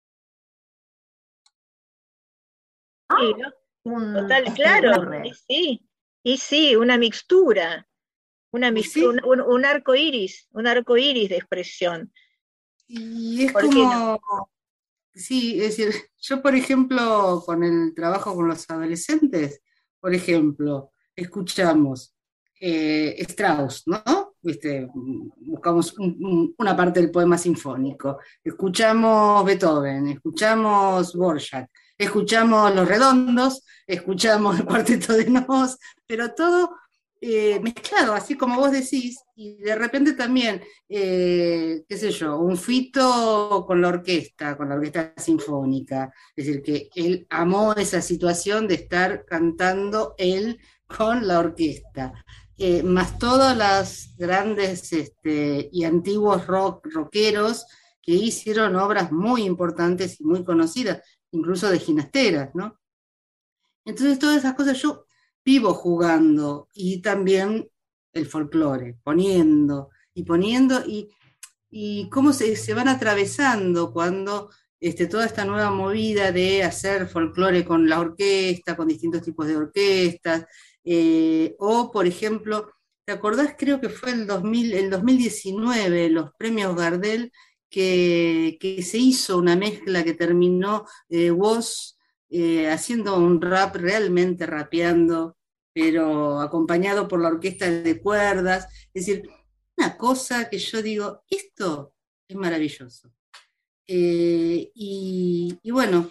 Sí, ¿no? Un, Total, este, claro, y sí, y sí, una mixtura. Una mixtura, ¿sí? un, un, un arco iris, un arco iris de expresión. Y es como, no? sí, es decir, yo por ejemplo, con el trabajo con los adolescentes, por ejemplo, escuchamos eh, Strauss, ¿no? ¿Viste? Buscamos un, un, una parte del poema sinfónico, escuchamos Beethoven, escuchamos Dvorak, escuchamos Los Redondos, escuchamos el Cuarteto de Nos, pero todo... Eh, mezclado, así como vos decís, y de repente también, eh, qué sé yo, un Fito con la orquesta, con la orquesta sinfónica, es decir, que él amó esa situación de estar cantando él con la orquesta, eh, más todos los grandes este, y antiguos rock, rockeros que hicieron obras muy importantes y muy conocidas, incluso de ginasteras, ¿no? Entonces todas esas cosas yo vivo jugando, y también el folclore, poniendo y poniendo, y, y cómo se, se van atravesando cuando este, toda esta nueva movida de hacer folclore con la orquesta, con distintos tipos de orquestas, eh, o por ejemplo, ¿te acordás? Creo que fue el, dos mil, el dos mil diecinueve, los premios Gardel, que, que se hizo una mezcla que terminó eh, Woz eh, haciendo un rap, realmente rapeando, pero acompañado por la orquesta de cuerdas, es decir, una cosa que yo digo, esto es maravilloso. Eh, y, y bueno,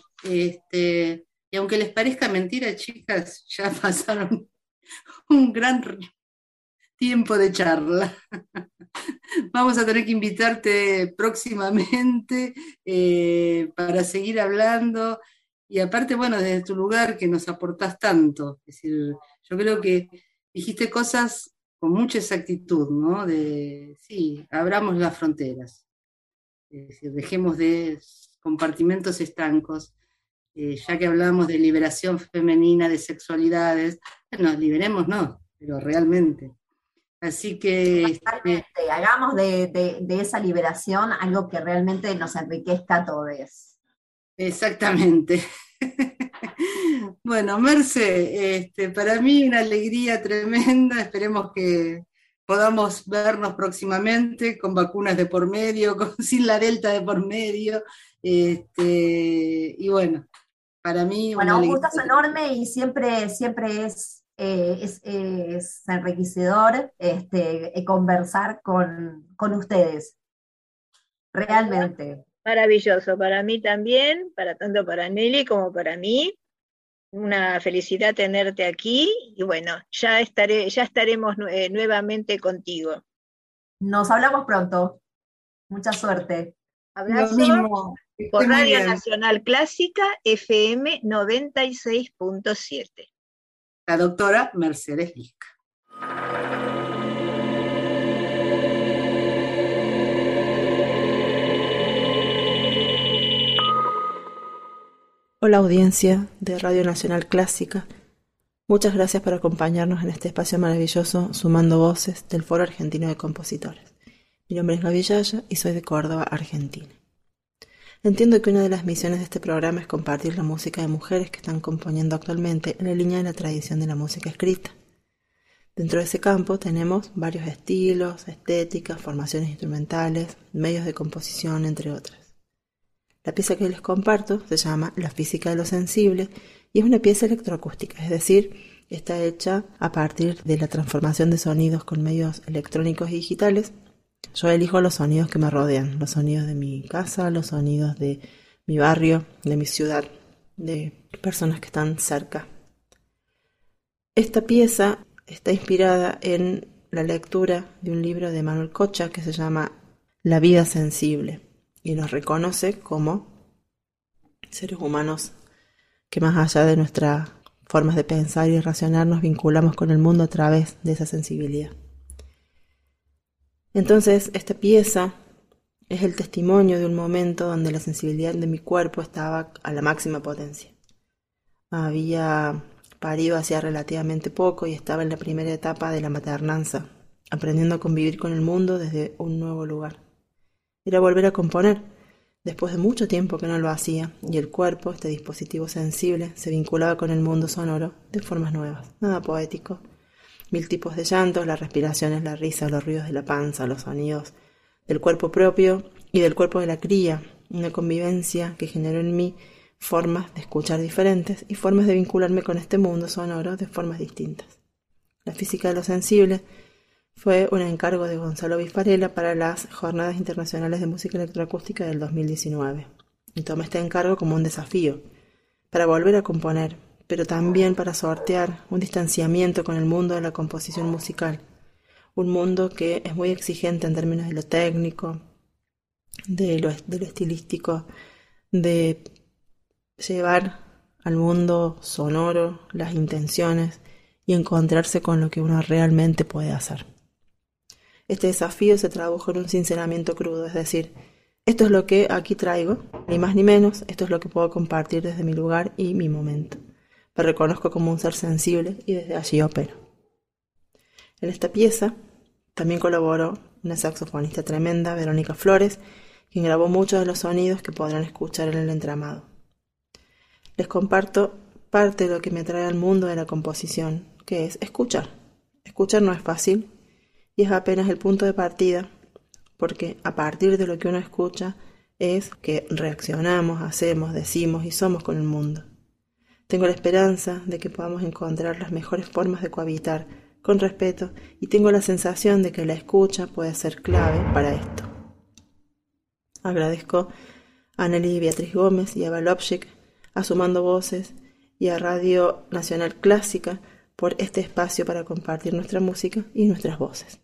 este, y aunque les parezca mentira, chicas, ya pasaron un gran tiempo de charla. Vamos a tener que invitarte próximamente eh, para seguir hablando. Y aparte, bueno, desde tu lugar que nos aportás tanto. Es decir, yo creo que dijiste cosas con mucha exactitud, ¿no? De, sí, abramos las fronteras. Es decir, dejemos de compartimentos estancos. Eh, ya que hablamos de liberación femenina, de sexualidades, bueno, liberémonos, pero realmente. Así que... Totalmente, este, hagamos de, de, de esa liberación algo que realmente nos enriquezca a todos. Exactamente. Bueno, Merce, este, para mí una alegría tremenda, esperemos que podamos vernos próximamente con vacunas de por medio, con, sin la delta de por medio, este, y bueno, para mí bueno, una un gusto alegría. enorme y siempre, siempre es, eh, es, es enriquecedor este, conversar con, con ustedes, realmente. Maravilloso, para mí también, para tanto para Nelly como para mí. Una felicidad tenerte aquí y bueno, ya estaré, ya estaremos eh, nuevamente contigo. Nos hablamos pronto. Mucha suerte. Abrazo. Lo mismo. Por Radio Nacional Clásica F M noventa y seis punto siete. La doctora Mercedes Lisca. Hola audiencia de Radio Nacional Clásica, muchas gracias por acompañarnos en este espacio maravilloso Sumando Voces del Foro Argentino de Compositores. Mi nombre es Gaby Yaya y soy de Córdoba, Argentina. Entiendo que una de las misiones de este programa es compartir la música de mujeres que están componiendo actualmente en la línea de la tradición de la música escrita. Dentro de ese campo tenemos varios estilos, estéticas, formaciones instrumentales, medios de composición, entre otras. La pieza que les comparto se llama La física de lo sensible y es una pieza electroacústica, es decir, está hecha a partir de la transformación de sonidos con medios electrónicos y digitales. Yo elijo los sonidos que me rodean, los sonidos de mi casa, los sonidos de mi barrio, de mi ciudad, de personas que están cerca. Esta pieza está inspirada en la lectura de un libro de Manuel Cocha que se llama La vida sensible y nos reconoce como seres humanos que más allá de nuestras formas de pensar y razonar nos vinculamos con el mundo a través de esa sensibilidad. Entonces, esta pieza es el testimonio de un momento donde la sensibilidad de mi cuerpo estaba a la máxima potencia. Había parido hacía relativamente poco y estaba en la primera etapa de la maternanza, aprendiendo a convivir con el mundo desde un nuevo lugar. Era volver a componer, después de mucho tiempo que no lo hacía, y el cuerpo, este dispositivo sensible, se vinculaba con el mundo sonoro de formas nuevas, nada poético. Mil tipos de llantos, las respiraciones, la risa, los ruidos de la panza, los sonidos del cuerpo propio y del cuerpo de la cría, una convivencia que generó en mí formas de escuchar diferentes y formas de vincularme con este mundo sonoro de formas distintas. La física de lo sensible fue un encargo de Gonzalo Bisparella para las Jornadas Internacionales de Música Electroacústica del dos mil diecinueve, y tomé este encargo como un desafío para volver a componer, pero también para sortear un distanciamiento con el mundo de la composición musical, un mundo que es muy exigente en términos de lo técnico, de lo, de lo estilístico, de llevar al mundo sonoro las intenciones y encontrarse con lo que uno realmente puede hacer. Este desafío se tradujo en un sinceramiento crudo, es decir, esto es lo que aquí traigo, ni más ni menos, esto es lo que puedo compartir desde mi lugar y mi momento. Me reconozco como un ser sensible y desde allí opero. En esta pieza también colaboró una saxofonista tremenda, Verónica Flores, quien grabó muchos de los sonidos que podrán escuchar en el entramado. Les comparto parte de lo que me trae al mundo de la composición, que es escuchar. Escuchar no es fácil y es apenas el punto de partida, porque a partir de lo que uno escucha es que reaccionamos, hacemos, decimos y somos con el mundo. Tengo la esperanza de que podamos encontrar las mejores formas de cohabitar con respeto y tengo la sensación de que la escucha puede ser clave para esto. Agradezco a Nelly Beatriz Gómez y a Eva Lopchik, a Sumando Voces y a Radio Nacional Clásica por este espacio para compartir nuestra música y nuestras voces.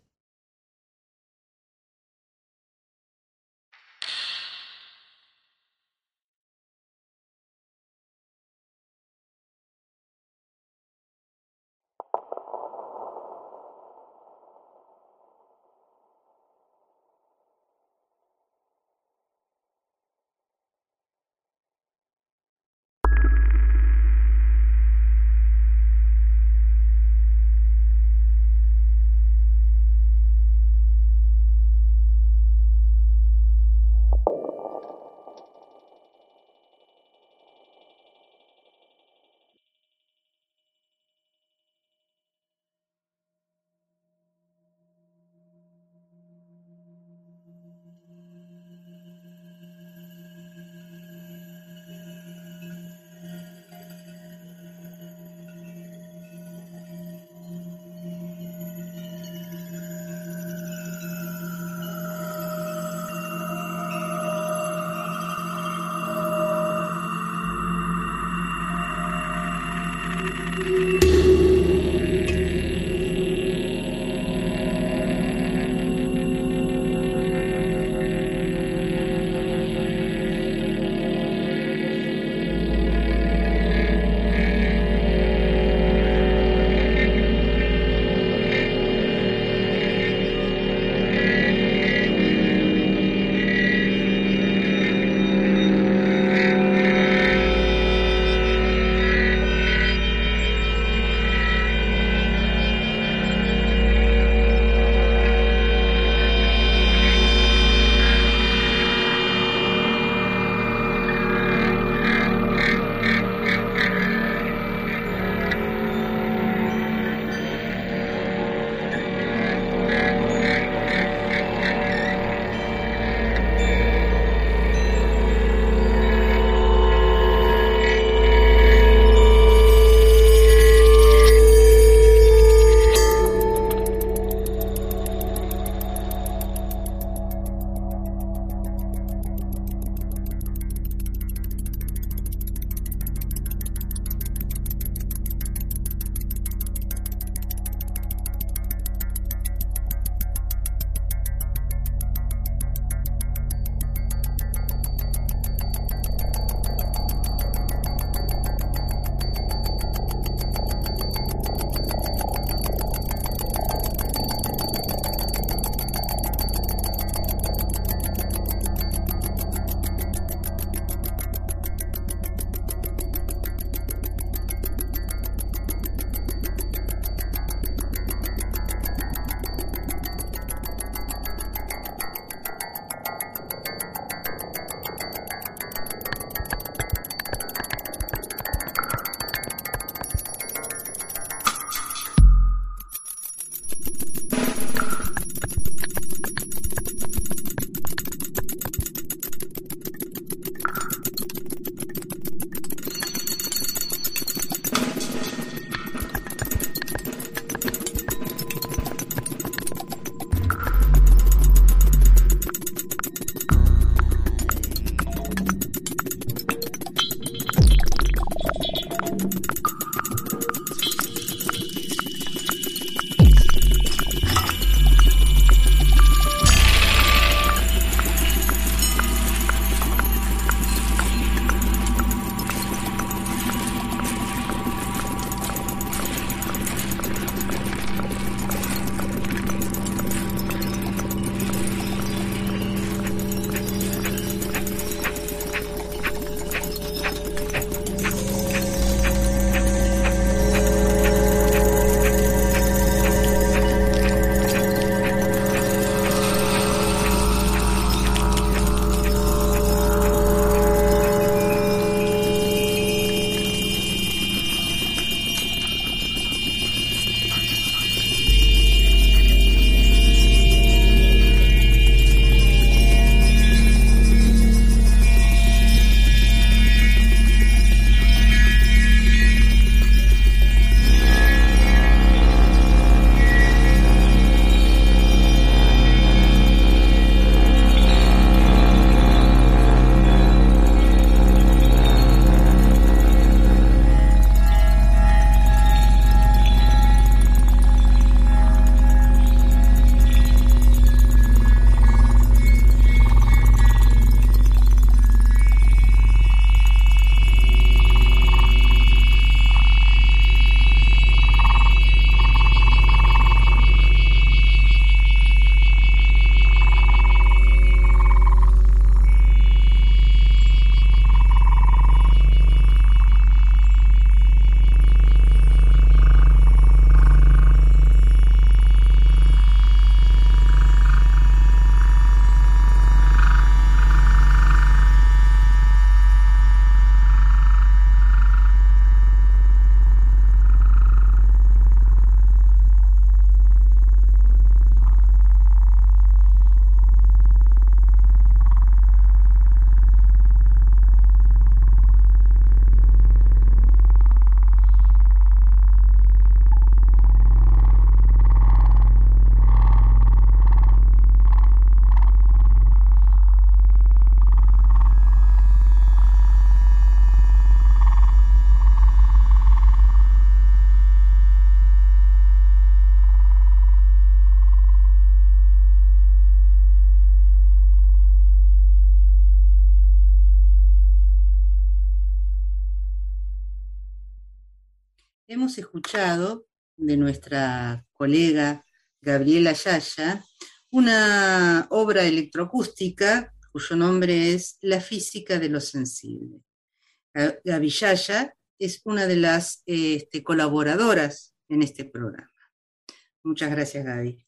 hemos escuchado de nuestra colega Gabriela Yaya una obra electroacústica cuyo nombre es La física de lo sensible. Gaby Yaya es una de las este, colaboradoras en este programa. Muchas gracias, Gaby.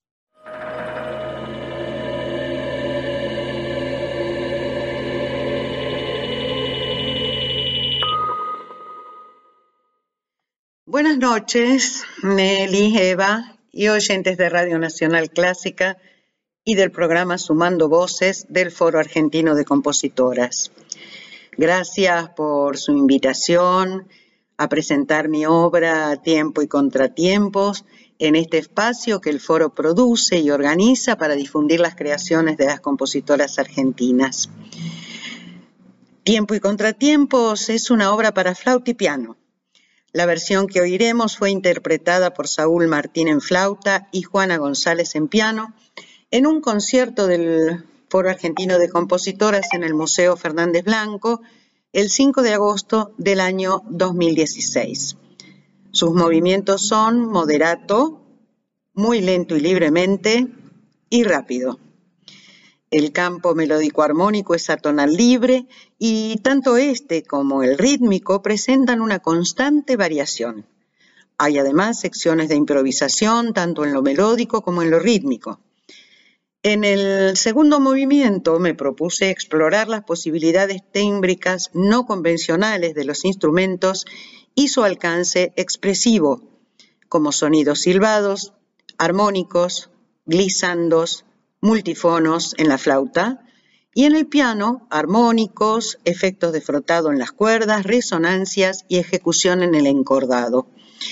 Buenas noches, Nelly, Eva y oyentes de Radio Nacional Clásica y del programa Sumando Voces del Foro Argentino de Compositoras. Gracias por su invitación a presentar mi obra a Tiempo y Contratiempos en este espacio que el Foro produce y organiza para difundir las creaciones de las compositoras argentinas. Tiempo y Contratiempos es una obra para flauta y piano. La versión que oiremos fue interpretada por Saúl Martín en flauta y Juana González en piano en un concierto del Foro Argentino de Compositoras en el Museo Fernández Blanco el cinco de agosto del año dos mil dieciséis. Sus movimientos son moderato, muy lento y libremente, y rápido. El campo melódico armónico es atonal libre y tanto este como el rítmico presentan una constante variación. Hay además secciones de improvisación tanto en lo melódico como en lo rítmico. En el segundo movimiento me propuse explorar las posibilidades tímbricas no convencionales de los instrumentos y su alcance expresivo, como sonidos silbados, armónicos, glisandos, multifonos en la flauta, y en el piano, armónicos, efectos de frotado en las cuerdas, resonancias y ejecución en el encordado.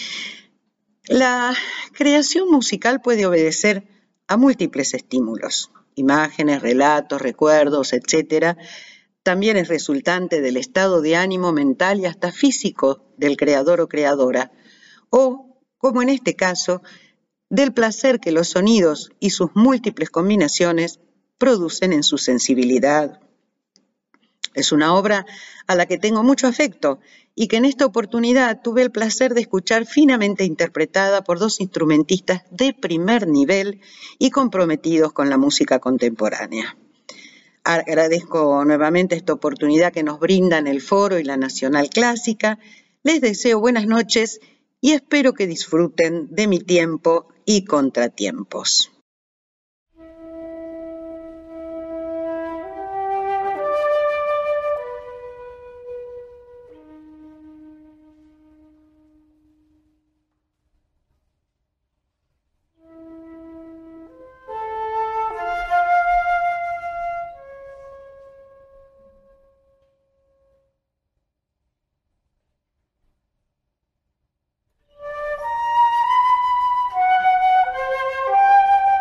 La creación musical puede obedecer a múltiples estímulos, imágenes, relatos, recuerdos, etcétera. También es resultante del estado de ánimo mental y hasta físico del creador o creadora, o, como en este caso, del placer que los sonidos y sus múltiples combinaciones producen en su sensibilidad. Es una obra a la que tengo mucho afecto y que en esta oportunidad tuve el placer de escuchar finamente interpretada por dos instrumentistas de primer nivel y comprometidos con la música contemporánea. Agradezco nuevamente esta oportunidad que nos brindan el Foro y la Nacional Clásica. Les deseo buenas noches y espero que disfruten de mi tiempo y contratiempos. Thank you.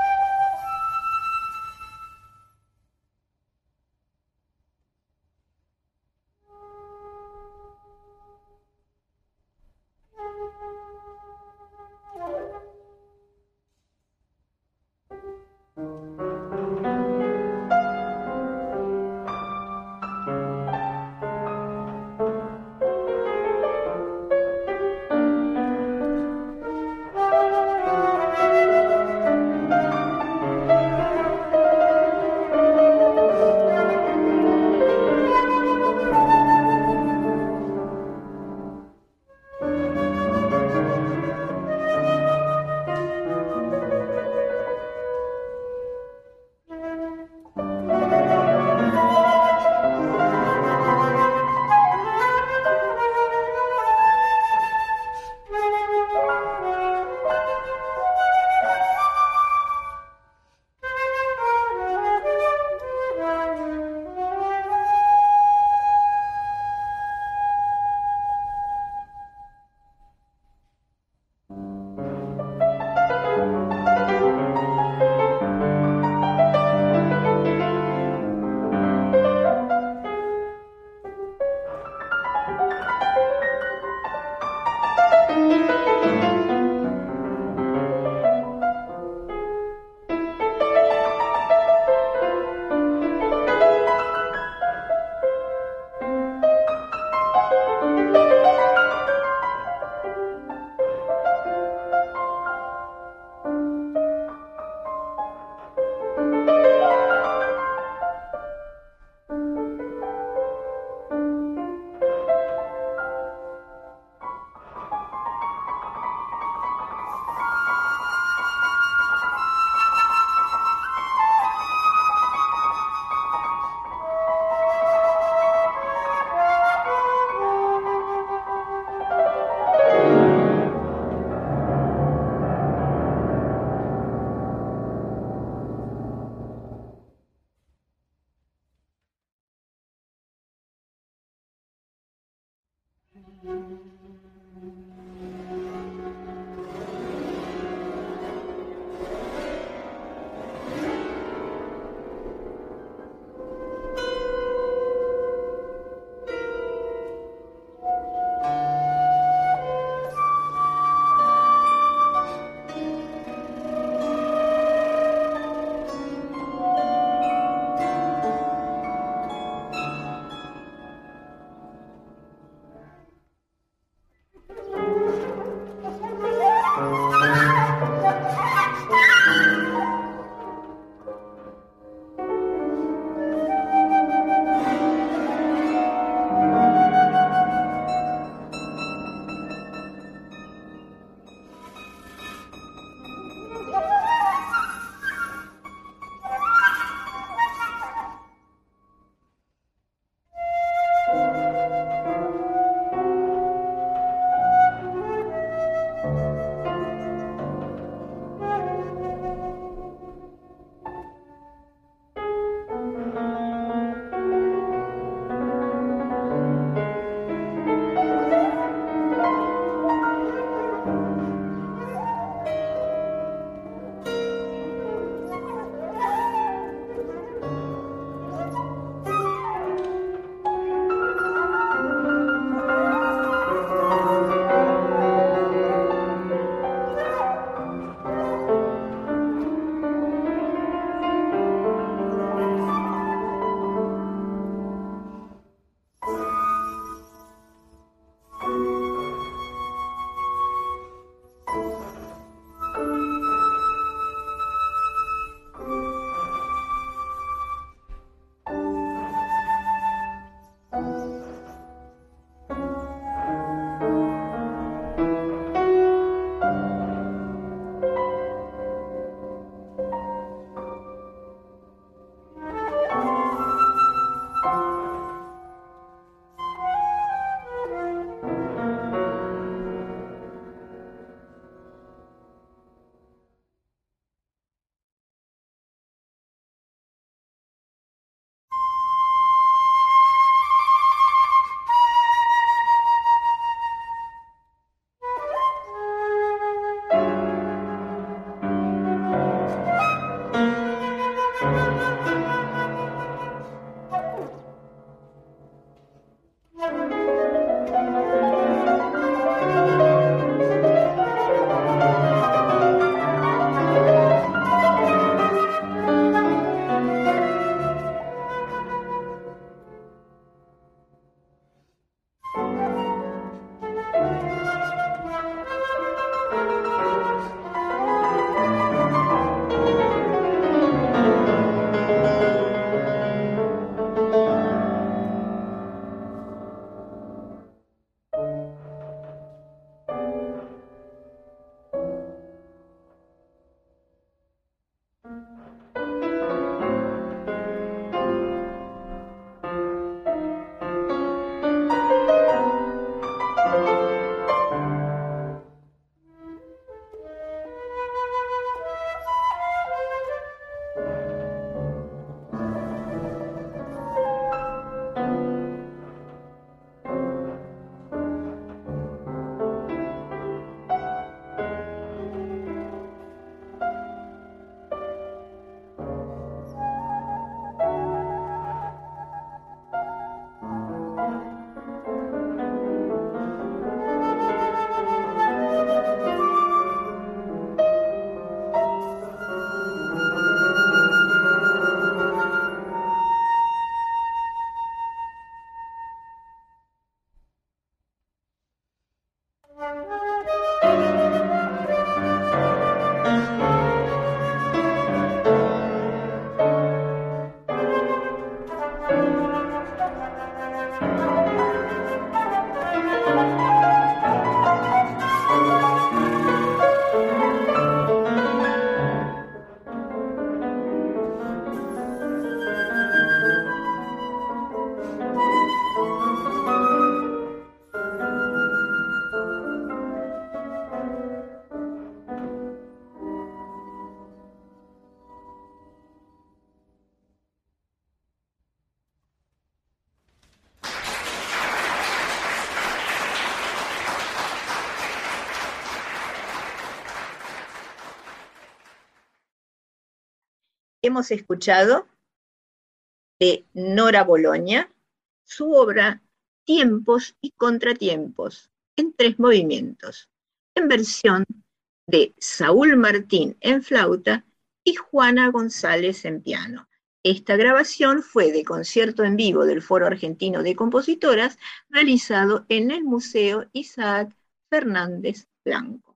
hemos escuchado de Nora Bologna su obra Tiempos y Contratiempos, en tres movimientos, en versión de Saúl Martín en flauta y Juana González en piano. Esta grabación fue de concierto en vivo del Foro Argentino de Compositoras, realizado en el Museo Isaac Fernández Blanco.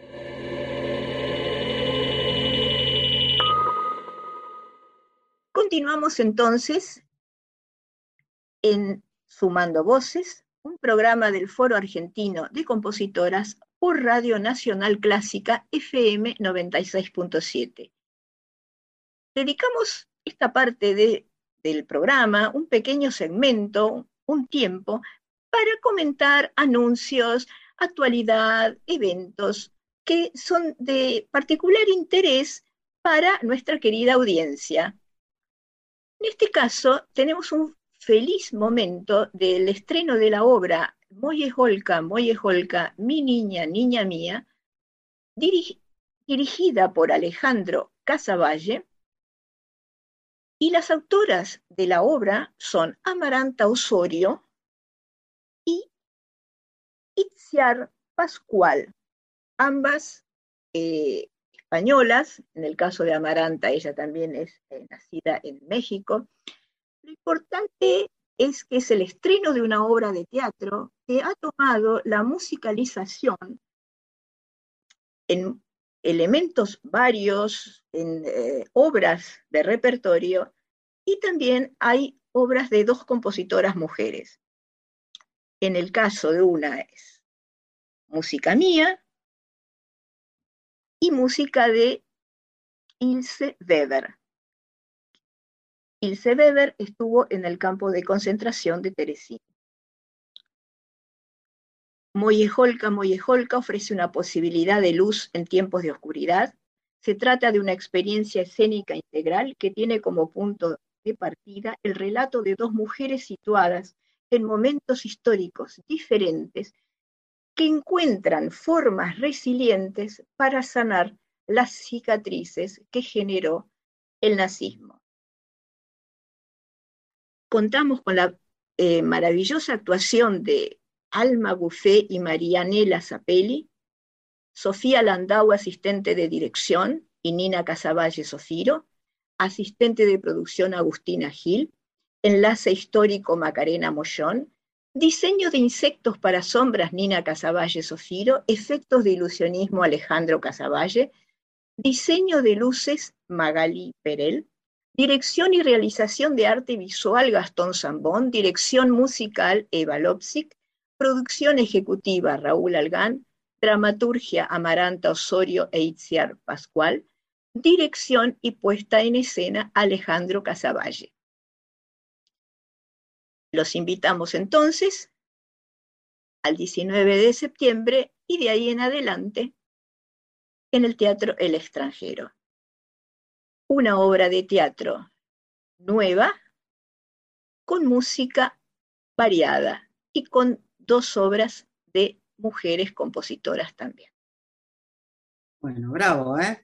Continuamos entonces en Sumando Voces, un programa del Foro Argentino de Compositoras por Radio Nacional Clásica F M noventa y seis punto siete. Dedicamos esta parte de, del programa, un pequeño segmento, un tiempo, para comentar anuncios, actualidad, eventos que son de particular interés para nuestra querida audiencia. En este caso, tenemos un feliz momento del estreno de la obra Moye Holka, Moye Holka, Mi Niña, Niña Mía, dirig, dirigida por Alejandro Casavalle, y las autoras de la obra son Amaranta Osorio y Itziar Pascual, ambas eh, españolas. En el caso de Amaranta, ella también es eh, nacida en México. Lo importante es que es el estreno de una obra de teatro que ha tomado la musicalización en elementos varios, en eh, obras de repertorio, y también hay obras de dos compositoras mujeres. En el caso de una es música mía y música de Ilse Weber. Ilse Weber estuvo en el campo de concentración de Teresina. Moye Holka, Moye Holka ofrece una posibilidad de luz en tiempos de oscuridad. Se trata de una experiencia escénica integral que tiene como punto de partida el relato de dos mujeres situadas en momentos históricos diferentes que encuentran formas resilientes para sanar las cicatrices que generó el nazismo. Contamos con la eh, maravillosa actuación de Alma Buffet y Marianela Zapelli, Sofía Landau, asistente de dirección, y Nina Casavalle Sofiro, asistente de producción Agustina Gil, enlace histórico Macarena Mollón, diseño de insectos para sombras Nina Casavalle Sofiro, efectos de ilusionismo Alejandro Casavalle, diseño de luces Magali Perel, dirección y realización de arte visual Gastón Zambón, dirección musical Eva Lopsic, producción ejecutiva Raúl Algán, dramaturgia Amaranta Osorio e Itziar Pascual, dirección y puesta en escena Alejandro Casavalle. Los invitamos entonces al diecinueve de septiembre y de ahí en adelante en el Teatro El Extranjero. Una obra de teatro nueva, con música variada y con dos obras de mujeres compositoras también. Bueno, bravo, ¿eh?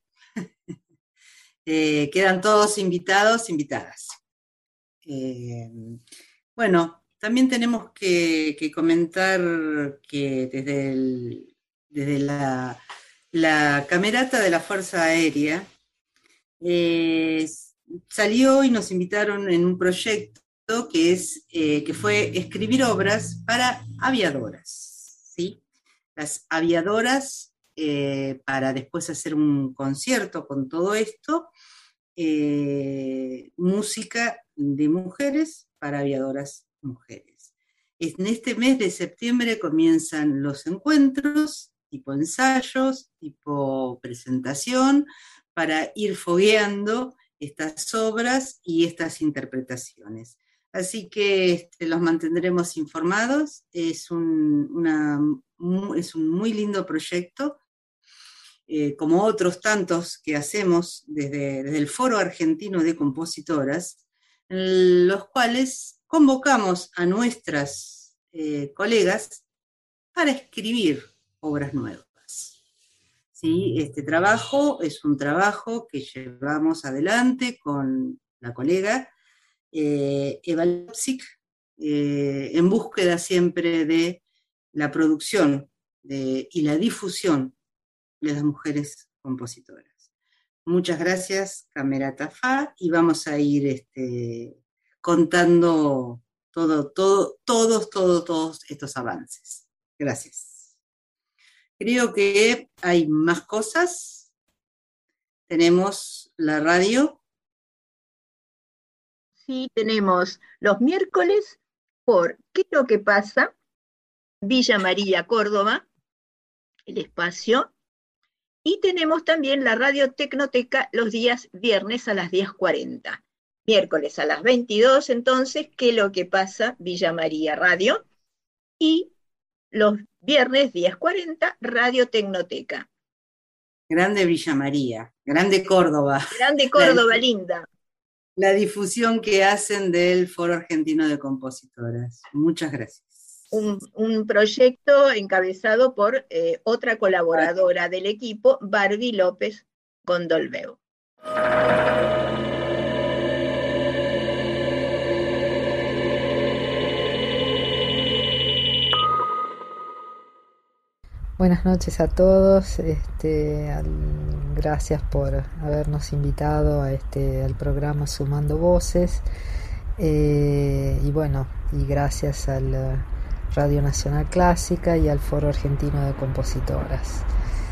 eh quedan todos invitados, invitadas. Eh, bueno, también tenemos que, que comentar que desde, el, desde la, la Camerata de la Fuerza Aérea eh, salió y nos invitaron en un proyecto que, es, eh, que fue escribir obras para aviadoras, ¿sí? Las aviadoras, eh, para después hacer un concierto con todo esto, eh, música de mujeres para aviadoras mujeres. En este mes de septiembre comienzan los encuentros, tipo ensayos, tipo presentación, para ir fogueando estas obras y estas interpretaciones. Así que este, los mantendremos informados. Es un, una, es un muy lindo proyecto, eh, como otros tantos que hacemos desde, desde el Foro Argentino de Compositoras, en los cuales convocamos a nuestras eh, colegas para escribir obras nuevas. ¿sí? Este trabajo es un trabajo que llevamos adelante con la colega eh, Eva Leipzig, eh, en búsqueda siempre de la producción de, y la difusión de las mujeres compositoras. Muchas gracias, Camerata Fa, y vamos a ir este, contando todo, todo, todos, todos, todos estos avances. Gracias. Creo que hay más cosas. Tenemos la radio. Sí, tenemos los miércoles por ¿Qué es lo que pasa? Villa María, Córdoba, el espacio. Y tenemos también la radio Tecnoteca los días viernes a las diez cuarenta. Miércoles a las veintidós, entonces, ¿Qué es lo que pasa? Villa María Radio. Y los viernes diez cuarenta, Radio Tecnoteca. Grande Villa María, grande Córdoba. Grande Córdoba, la, linda. La difusión que hacen del Foro Argentino de Compositoras. Muchas gracias. Un, un proyecto encabezado por eh, otra colaboradora del equipo, Barbie López Gondolbeu. Buenas noches a todos, este, al, gracias por habernos invitado a este, al programa Sumando Voces, eh, y bueno, y gracias al Radio Nacional Clásica y al Foro Argentino de Compositoras.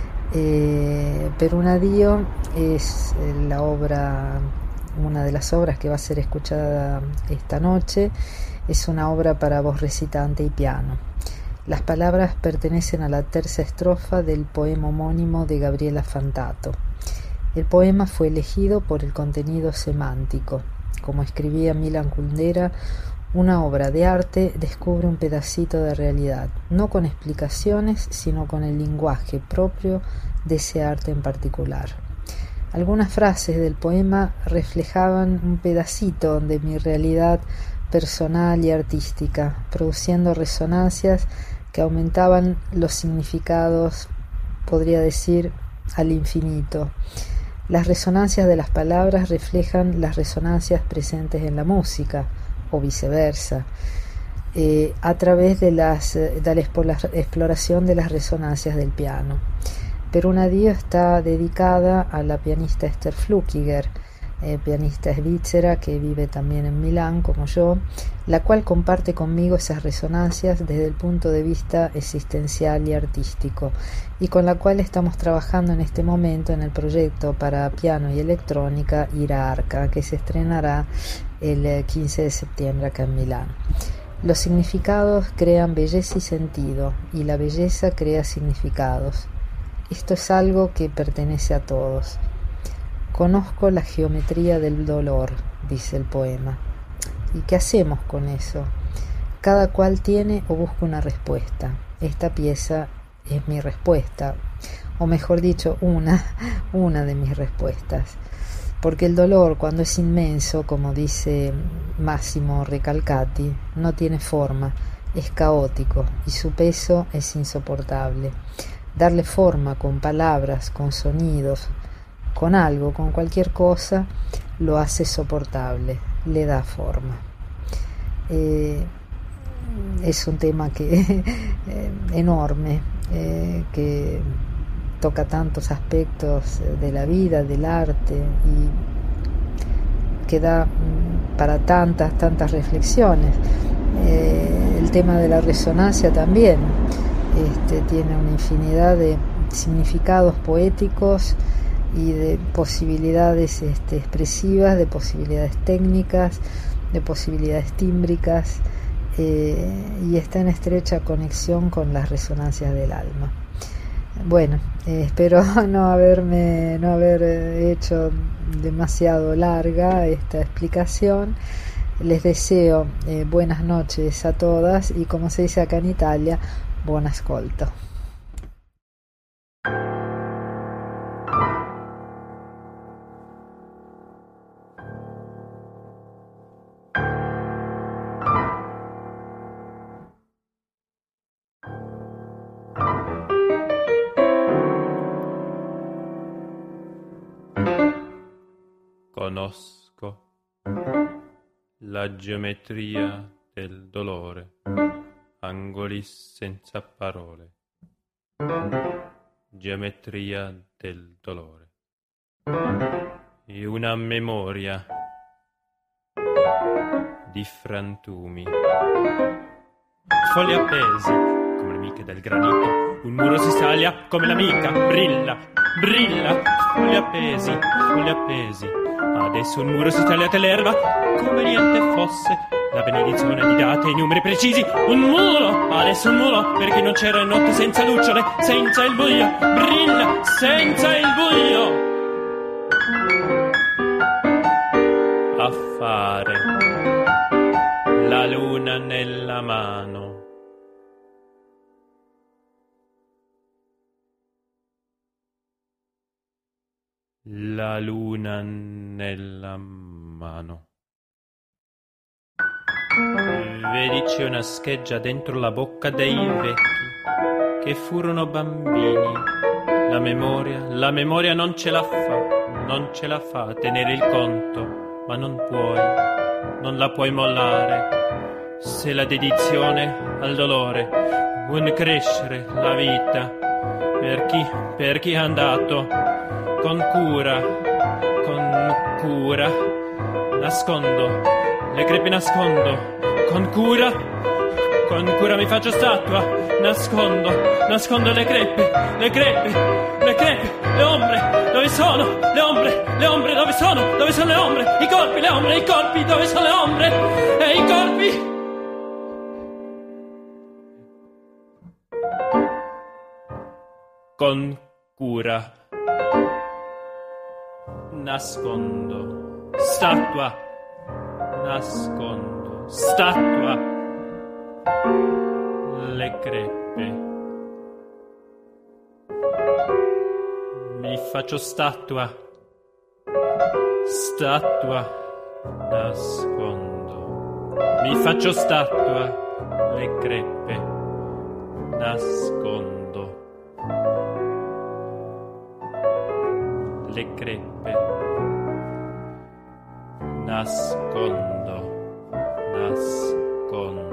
Eh, Perunadío es la obra, una de las obras que va a ser escuchada esta noche, es una obra para voz recitante y piano. Las palabras pertenecen a la tercera estrofa del poema homónimo de Gabriela Fantato. El poema fue elegido por el contenido semántico. Como escribía Milan Kundera, una obra de arte descubre un pedacito de realidad, no con explicaciones, sino con el lenguaje propio de ese arte en particular. Algunas frases del poema reflejaban un pedacito de mi realidad personal y artística, produciendo resonancias que aumentaban los significados, podría decir, al infinito. Las resonancias de las palabras reflejan las resonancias presentes en la música, o viceversa, eh, a través de, las, de la exploración de las resonancias del piano. Perunadío está dedicada a la pianista Esther Flukiger, eh, pianista svizzera que vive también en Milán como yo, la cual comparte conmigo esas resonancias desde el punto de vista existencial y artístico, y con la cual estamos trabajando en este momento en el proyecto para piano y electrónica Ira Arca, que se estrenará el quince de septiembre acá en Milán. Los significados crean belleza y sentido, y la belleza crea significados. Esto es algo que pertenece a todos. Conozco la geometría del dolor, dice el poema. ¿Y qué hacemos con eso? Cada cual tiene o busca una respuesta. Esta pieza es mi respuesta, o mejor dicho, una, una de mis respuestas. Porque el dolor, cuando es inmenso, como dice Massimo Recalcati, no tiene forma, es caótico y su peso es insoportable. Darle forma con palabras, con sonidos, con algo, con cualquier cosa, lo hace soportable, le da forma. Eh, es un tema que eh, enorme, eh, que toca tantos aspectos de la vida, del arte, y que da para tantas, tantas reflexiones. Eh, el tema de la resonancia también este, tiene una infinidad de significados poéticos y de posibilidades este, expresivas, de posibilidades técnicas, de posibilidades tímbricas, eh, y está en estrecha conexión con las resonancias del alma. Bueno, eh, espero no haberme no haber hecho demasiado larga esta explicación. Les deseo eh, buenas noches a todas y, como se dice acá en Italia, buon ascolto. Conosco la geometria del dolore, angoli senza parole. Geometria del dolore. E una memoria di frantumi. Foglie appesi come le miche del granito. Un muro si staglia come l'amica. Brilla, brilla. Foglie appesi, foglie appesi. Adesso un muro si taglia l'erba come niente fosse. La benedizione di date e numeri precisi. Un muro, adesso un muro, perché non c'era notte senza lucciole, senza il buio. Brilla, senza il buio. Affare, la luna nella mano. La luna nella mano. Vedi c'è una scheggia dentro la bocca dei vecchi che furono bambini. La memoria, la memoria non ce la fa, non ce la fa a tenere il conto, ma non puoi, non la puoi mollare. Se la dedizione al dolore, un crescere la vita, per chi, per chi è andato, con cura, con cura, nascondo, le crepe nascondo, con cura, con cura mi faccio statua, nascondo, nascondo le crepe, le crepe, le crepe, le ombre, dove sono? Le ombre, le ombre, dove sono? Dove sono le ombre? I corpi, le ombre, i corpi, dove sono le ombre? E i corpi? Con cura. Nascondo, statua, nascondo, statua, le crepe. Mi faccio statua, statua, nascondo. Mi faccio statua, le crepe, nascondo. Le crepe, nascondo, nascondo.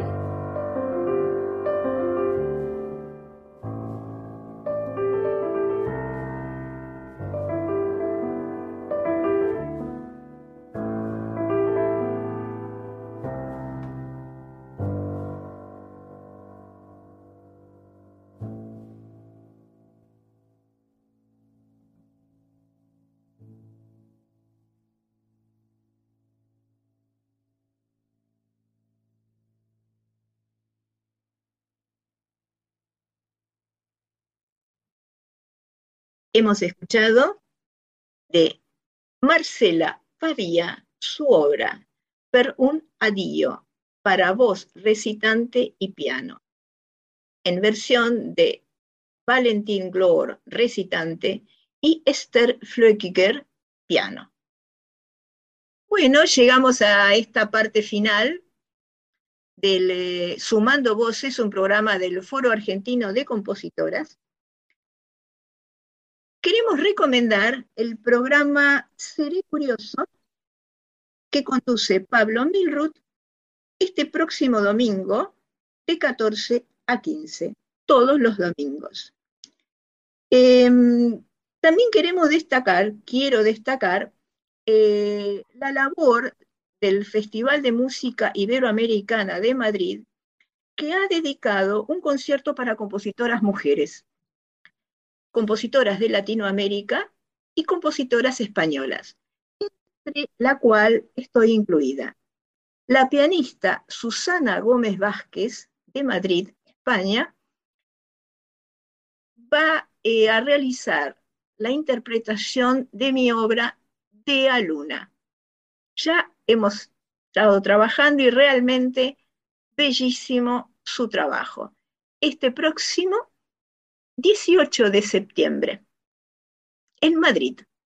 Hemos escuchado de Marcela Faría su obra Per un addio para voz recitante y piano, en versión de Valentin Glor recitante y Esther Flökiger piano. Bueno, llegamos a esta parte final del eh, Sumando Voces, un programa del Foro Argentino de Compositoras. Queremos recomendar el programa Seré Curioso, que conduce Pablo Milruth este próximo domingo de catorce a quince, todos los domingos. Eh, también queremos destacar, quiero destacar, eh, la labor del Festival de Música Iberoamericana de Madrid, que ha dedicado un concierto para compositoras mujeres, compositoras de Latinoamérica y compositoras españolas, entre la cual estoy incluida. La pianista Susana Gómez Vázquez, de Madrid, España, va eh, a realizar la interpretación de mi obra Dea Luna. Ya hemos estado trabajando y realmente bellísimo su trabajo. Este próximo dieciocho de septiembre, en Madrid.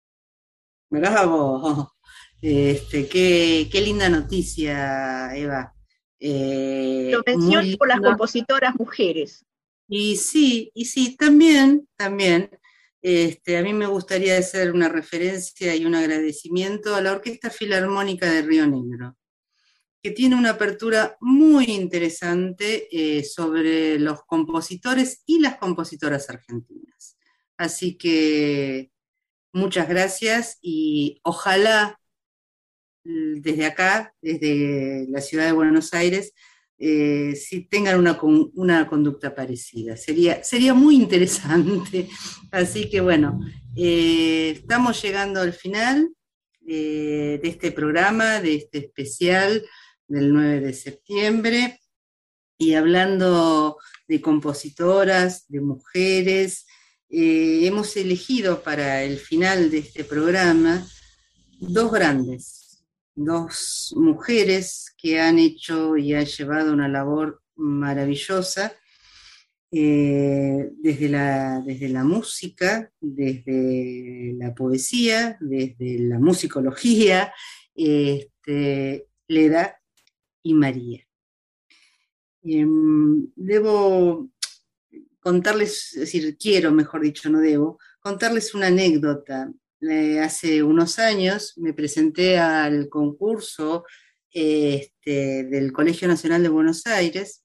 Bravo, este, qué, qué linda noticia, Eva. Eh, Lo menciono por las compositoras mujeres. Y sí, y sí, también, también, Este, a mí me gustaría hacer una referencia y un agradecimiento a la Orquesta Filarmónica de Río Negro, que tiene una apertura muy interesante eh, sobre los compositores y las compositoras argentinas. Así que muchas gracias y ojalá desde acá, desde la ciudad de Buenos Aires, eh, si tengan una, una conducta parecida. Sería, sería muy interesante. Así que bueno, eh, estamos llegando al final eh, de este programa, de este especial del nueve de septiembre, y hablando de compositoras, de mujeres, eh, hemos elegido para el final de este programa dos grandes, dos mujeres que han hecho y han llevado una labor maravillosa eh, desde, la, desde la música, desde la poesía, desde la musicología, este, Leda y María. Eh, debo contarles, es decir, quiero, mejor dicho, no debo, contarles una anécdota. Eh, hace unos años me presenté al concurso eh, este, del Colegio Nacional de Buenos Aires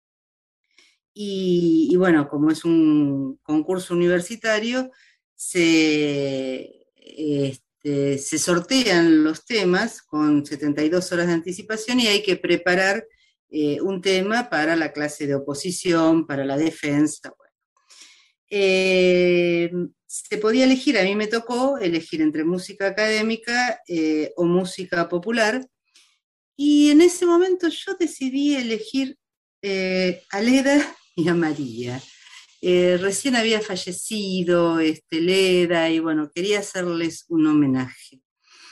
y, y bueno, como es un concurso universitario, se, este, se sortean los temas con setenta y dos horas de anticipación y hay que preparar eh, un tema para la clase de oposición, para la defensa. Bueno. Eh, se podía elegir, a mí me tocó elegir entre música académica eh, o música popular, y en ese momento yo decidí elegir eh, a Leda y a María. Eh, recién había fallecido este, Leda, y bueno, quería hacerles un homenaje.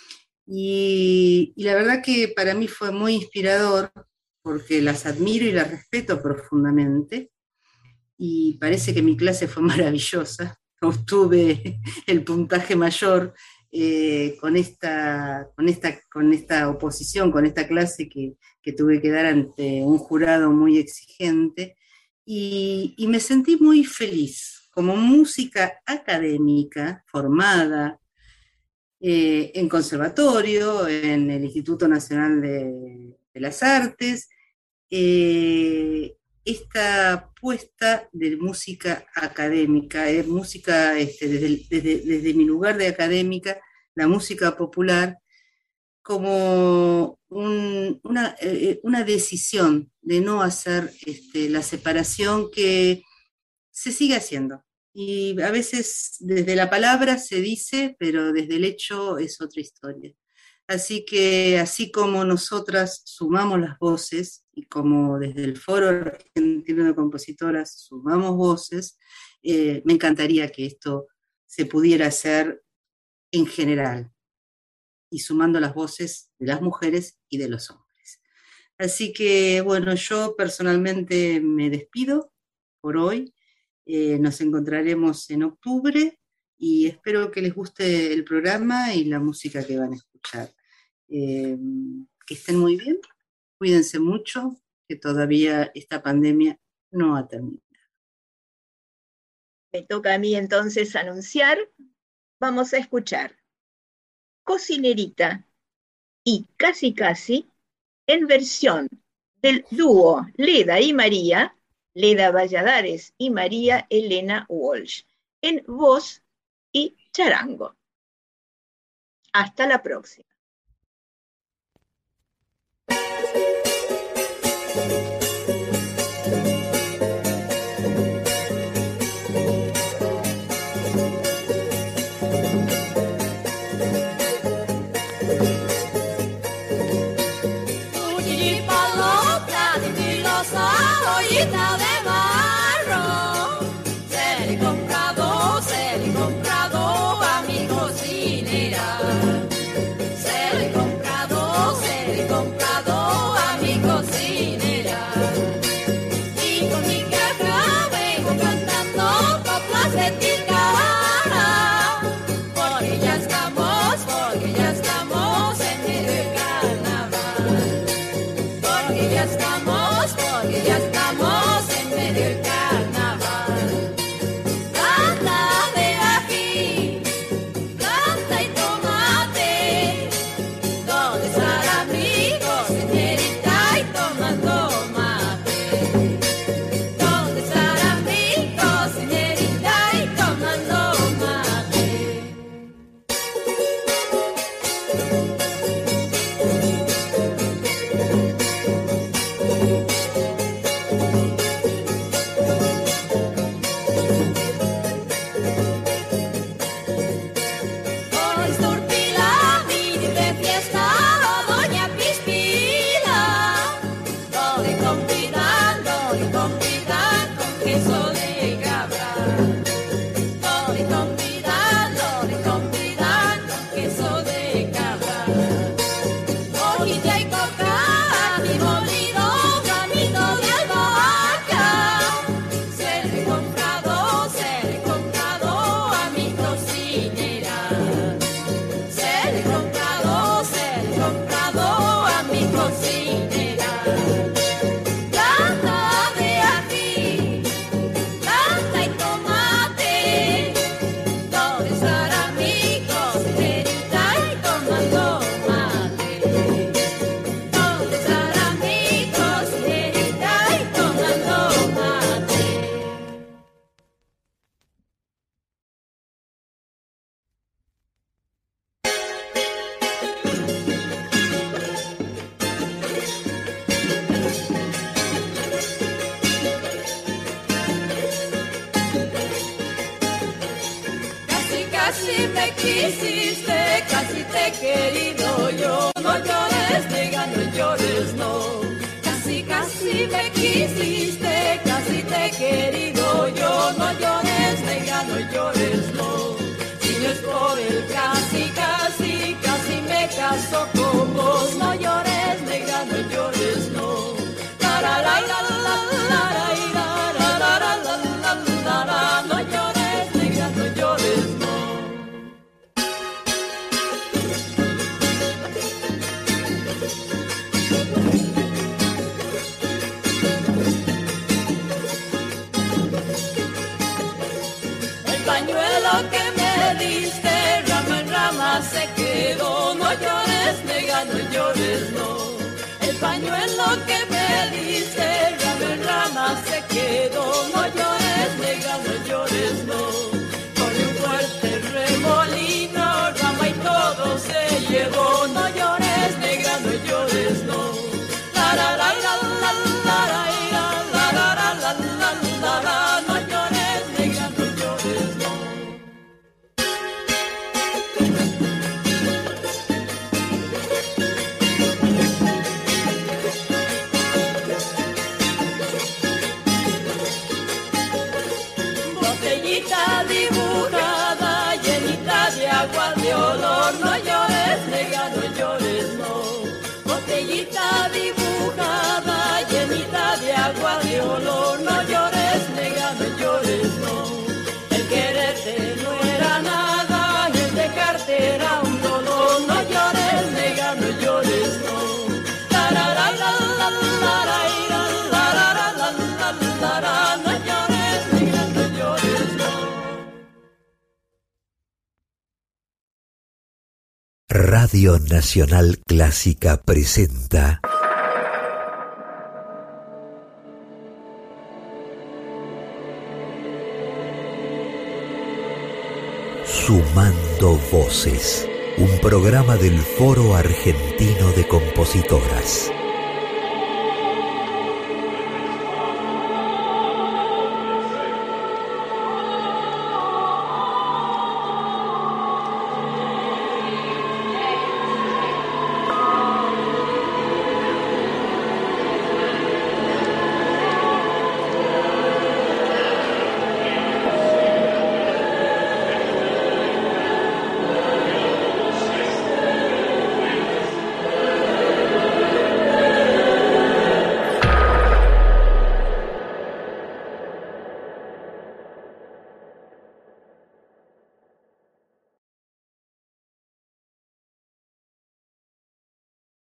Y, y la verdad que para mí fue muy inspirador, porque las admiro y las respeto profundamente, y parece que mi clase fue maravillosa. Obtuve el puntaje mayor eh, con, esta, con, esta, con esta oposición, con esta clase que, que tuve que dar ante un jurado muy exigente, y, y me sentí muy feliz. Como música académica, formada eh, en conservatorio, en el Instituto Nacional de, de las Artes, eh, esta apuesta de música académica, eh, música este, desde, desde, desde mi lugar de académica, la música popular, como un, una, eh, una decisión de no hacer este, la separación que se sigue haciendo. Y a veces desde la palabra se dice, pero desde el hecho es otra historia. Así que así como nosotras sumamos las voces, y como desde el Foro Argentino de Compositoras sumamos voces, eh, me encantaría que esto se pudiera hacer en general, y sumando las voces de las mujeres y de los hombres. Así que, bueno, yo personalmente me despido por hoy. Eh, nos encontraremos en octubre, y espero que les guste el programa y la música que van a escuchar. Eh, que estén muy bien, cuídense mucho, que todavía esta pandemia no ha terminado. Me toca a mí entonces anunciar. Vamos a escuchar Cocinerita y Casi Casi en versión del dúo Leda y María, Leda Valladares y María Elena Walsh, en voz y charango. Hasta la próxima. Ollita de barro, se le he comprado, se le he comprado a mi cocinera. Se le he comprado, se le he comprado a mi cocinera. Y con mi caja vengo cantando coplas de Tilcara, porque ya estamos, porque ya estamos en medio del carnaval. Porque ya estamos, porque ya estamos en medio del carnaval. Banda de aquí. quisiste, casi te he querido yo. No llores, nega, no llores, no. Casi, casi me quisiste, casi te he querido yo. No llores, nega, no llores, no. Si no es por el casi, casi, casi me caso con vos. No llores, nega, no llores, no. La, la, la, la, la, la, la, la, la, la, la, la, la, la. No llores, nega, no llores, no. El pañuelo que me diste, rama en rama se quedó. No llores, nega, no llores, no. El pañuelo que me diste, rama en rama se quedó. No llores, nega, no llores, no. Corre un fuerte remolino, rama y todo se llevó. No llores, nega, no llores, no. La la la la la la la la la la la la la la. No llores, nega, no llores, no. Botellita dibujada, llenita de agua de olor. No llores, nega, no llores, no. Botellita dibujada, llenita de agua de olor. No llores, nega, no llores, no. El quererte no era nada, el dejarte era un dolor. No llores, nega, no llores, no. La la la la la la la la la la la la la. No llores, nega, no llores, no. Radio Nacional Clásica presenta Sumando Voces, un programa del Foro Argentino de Compositoras.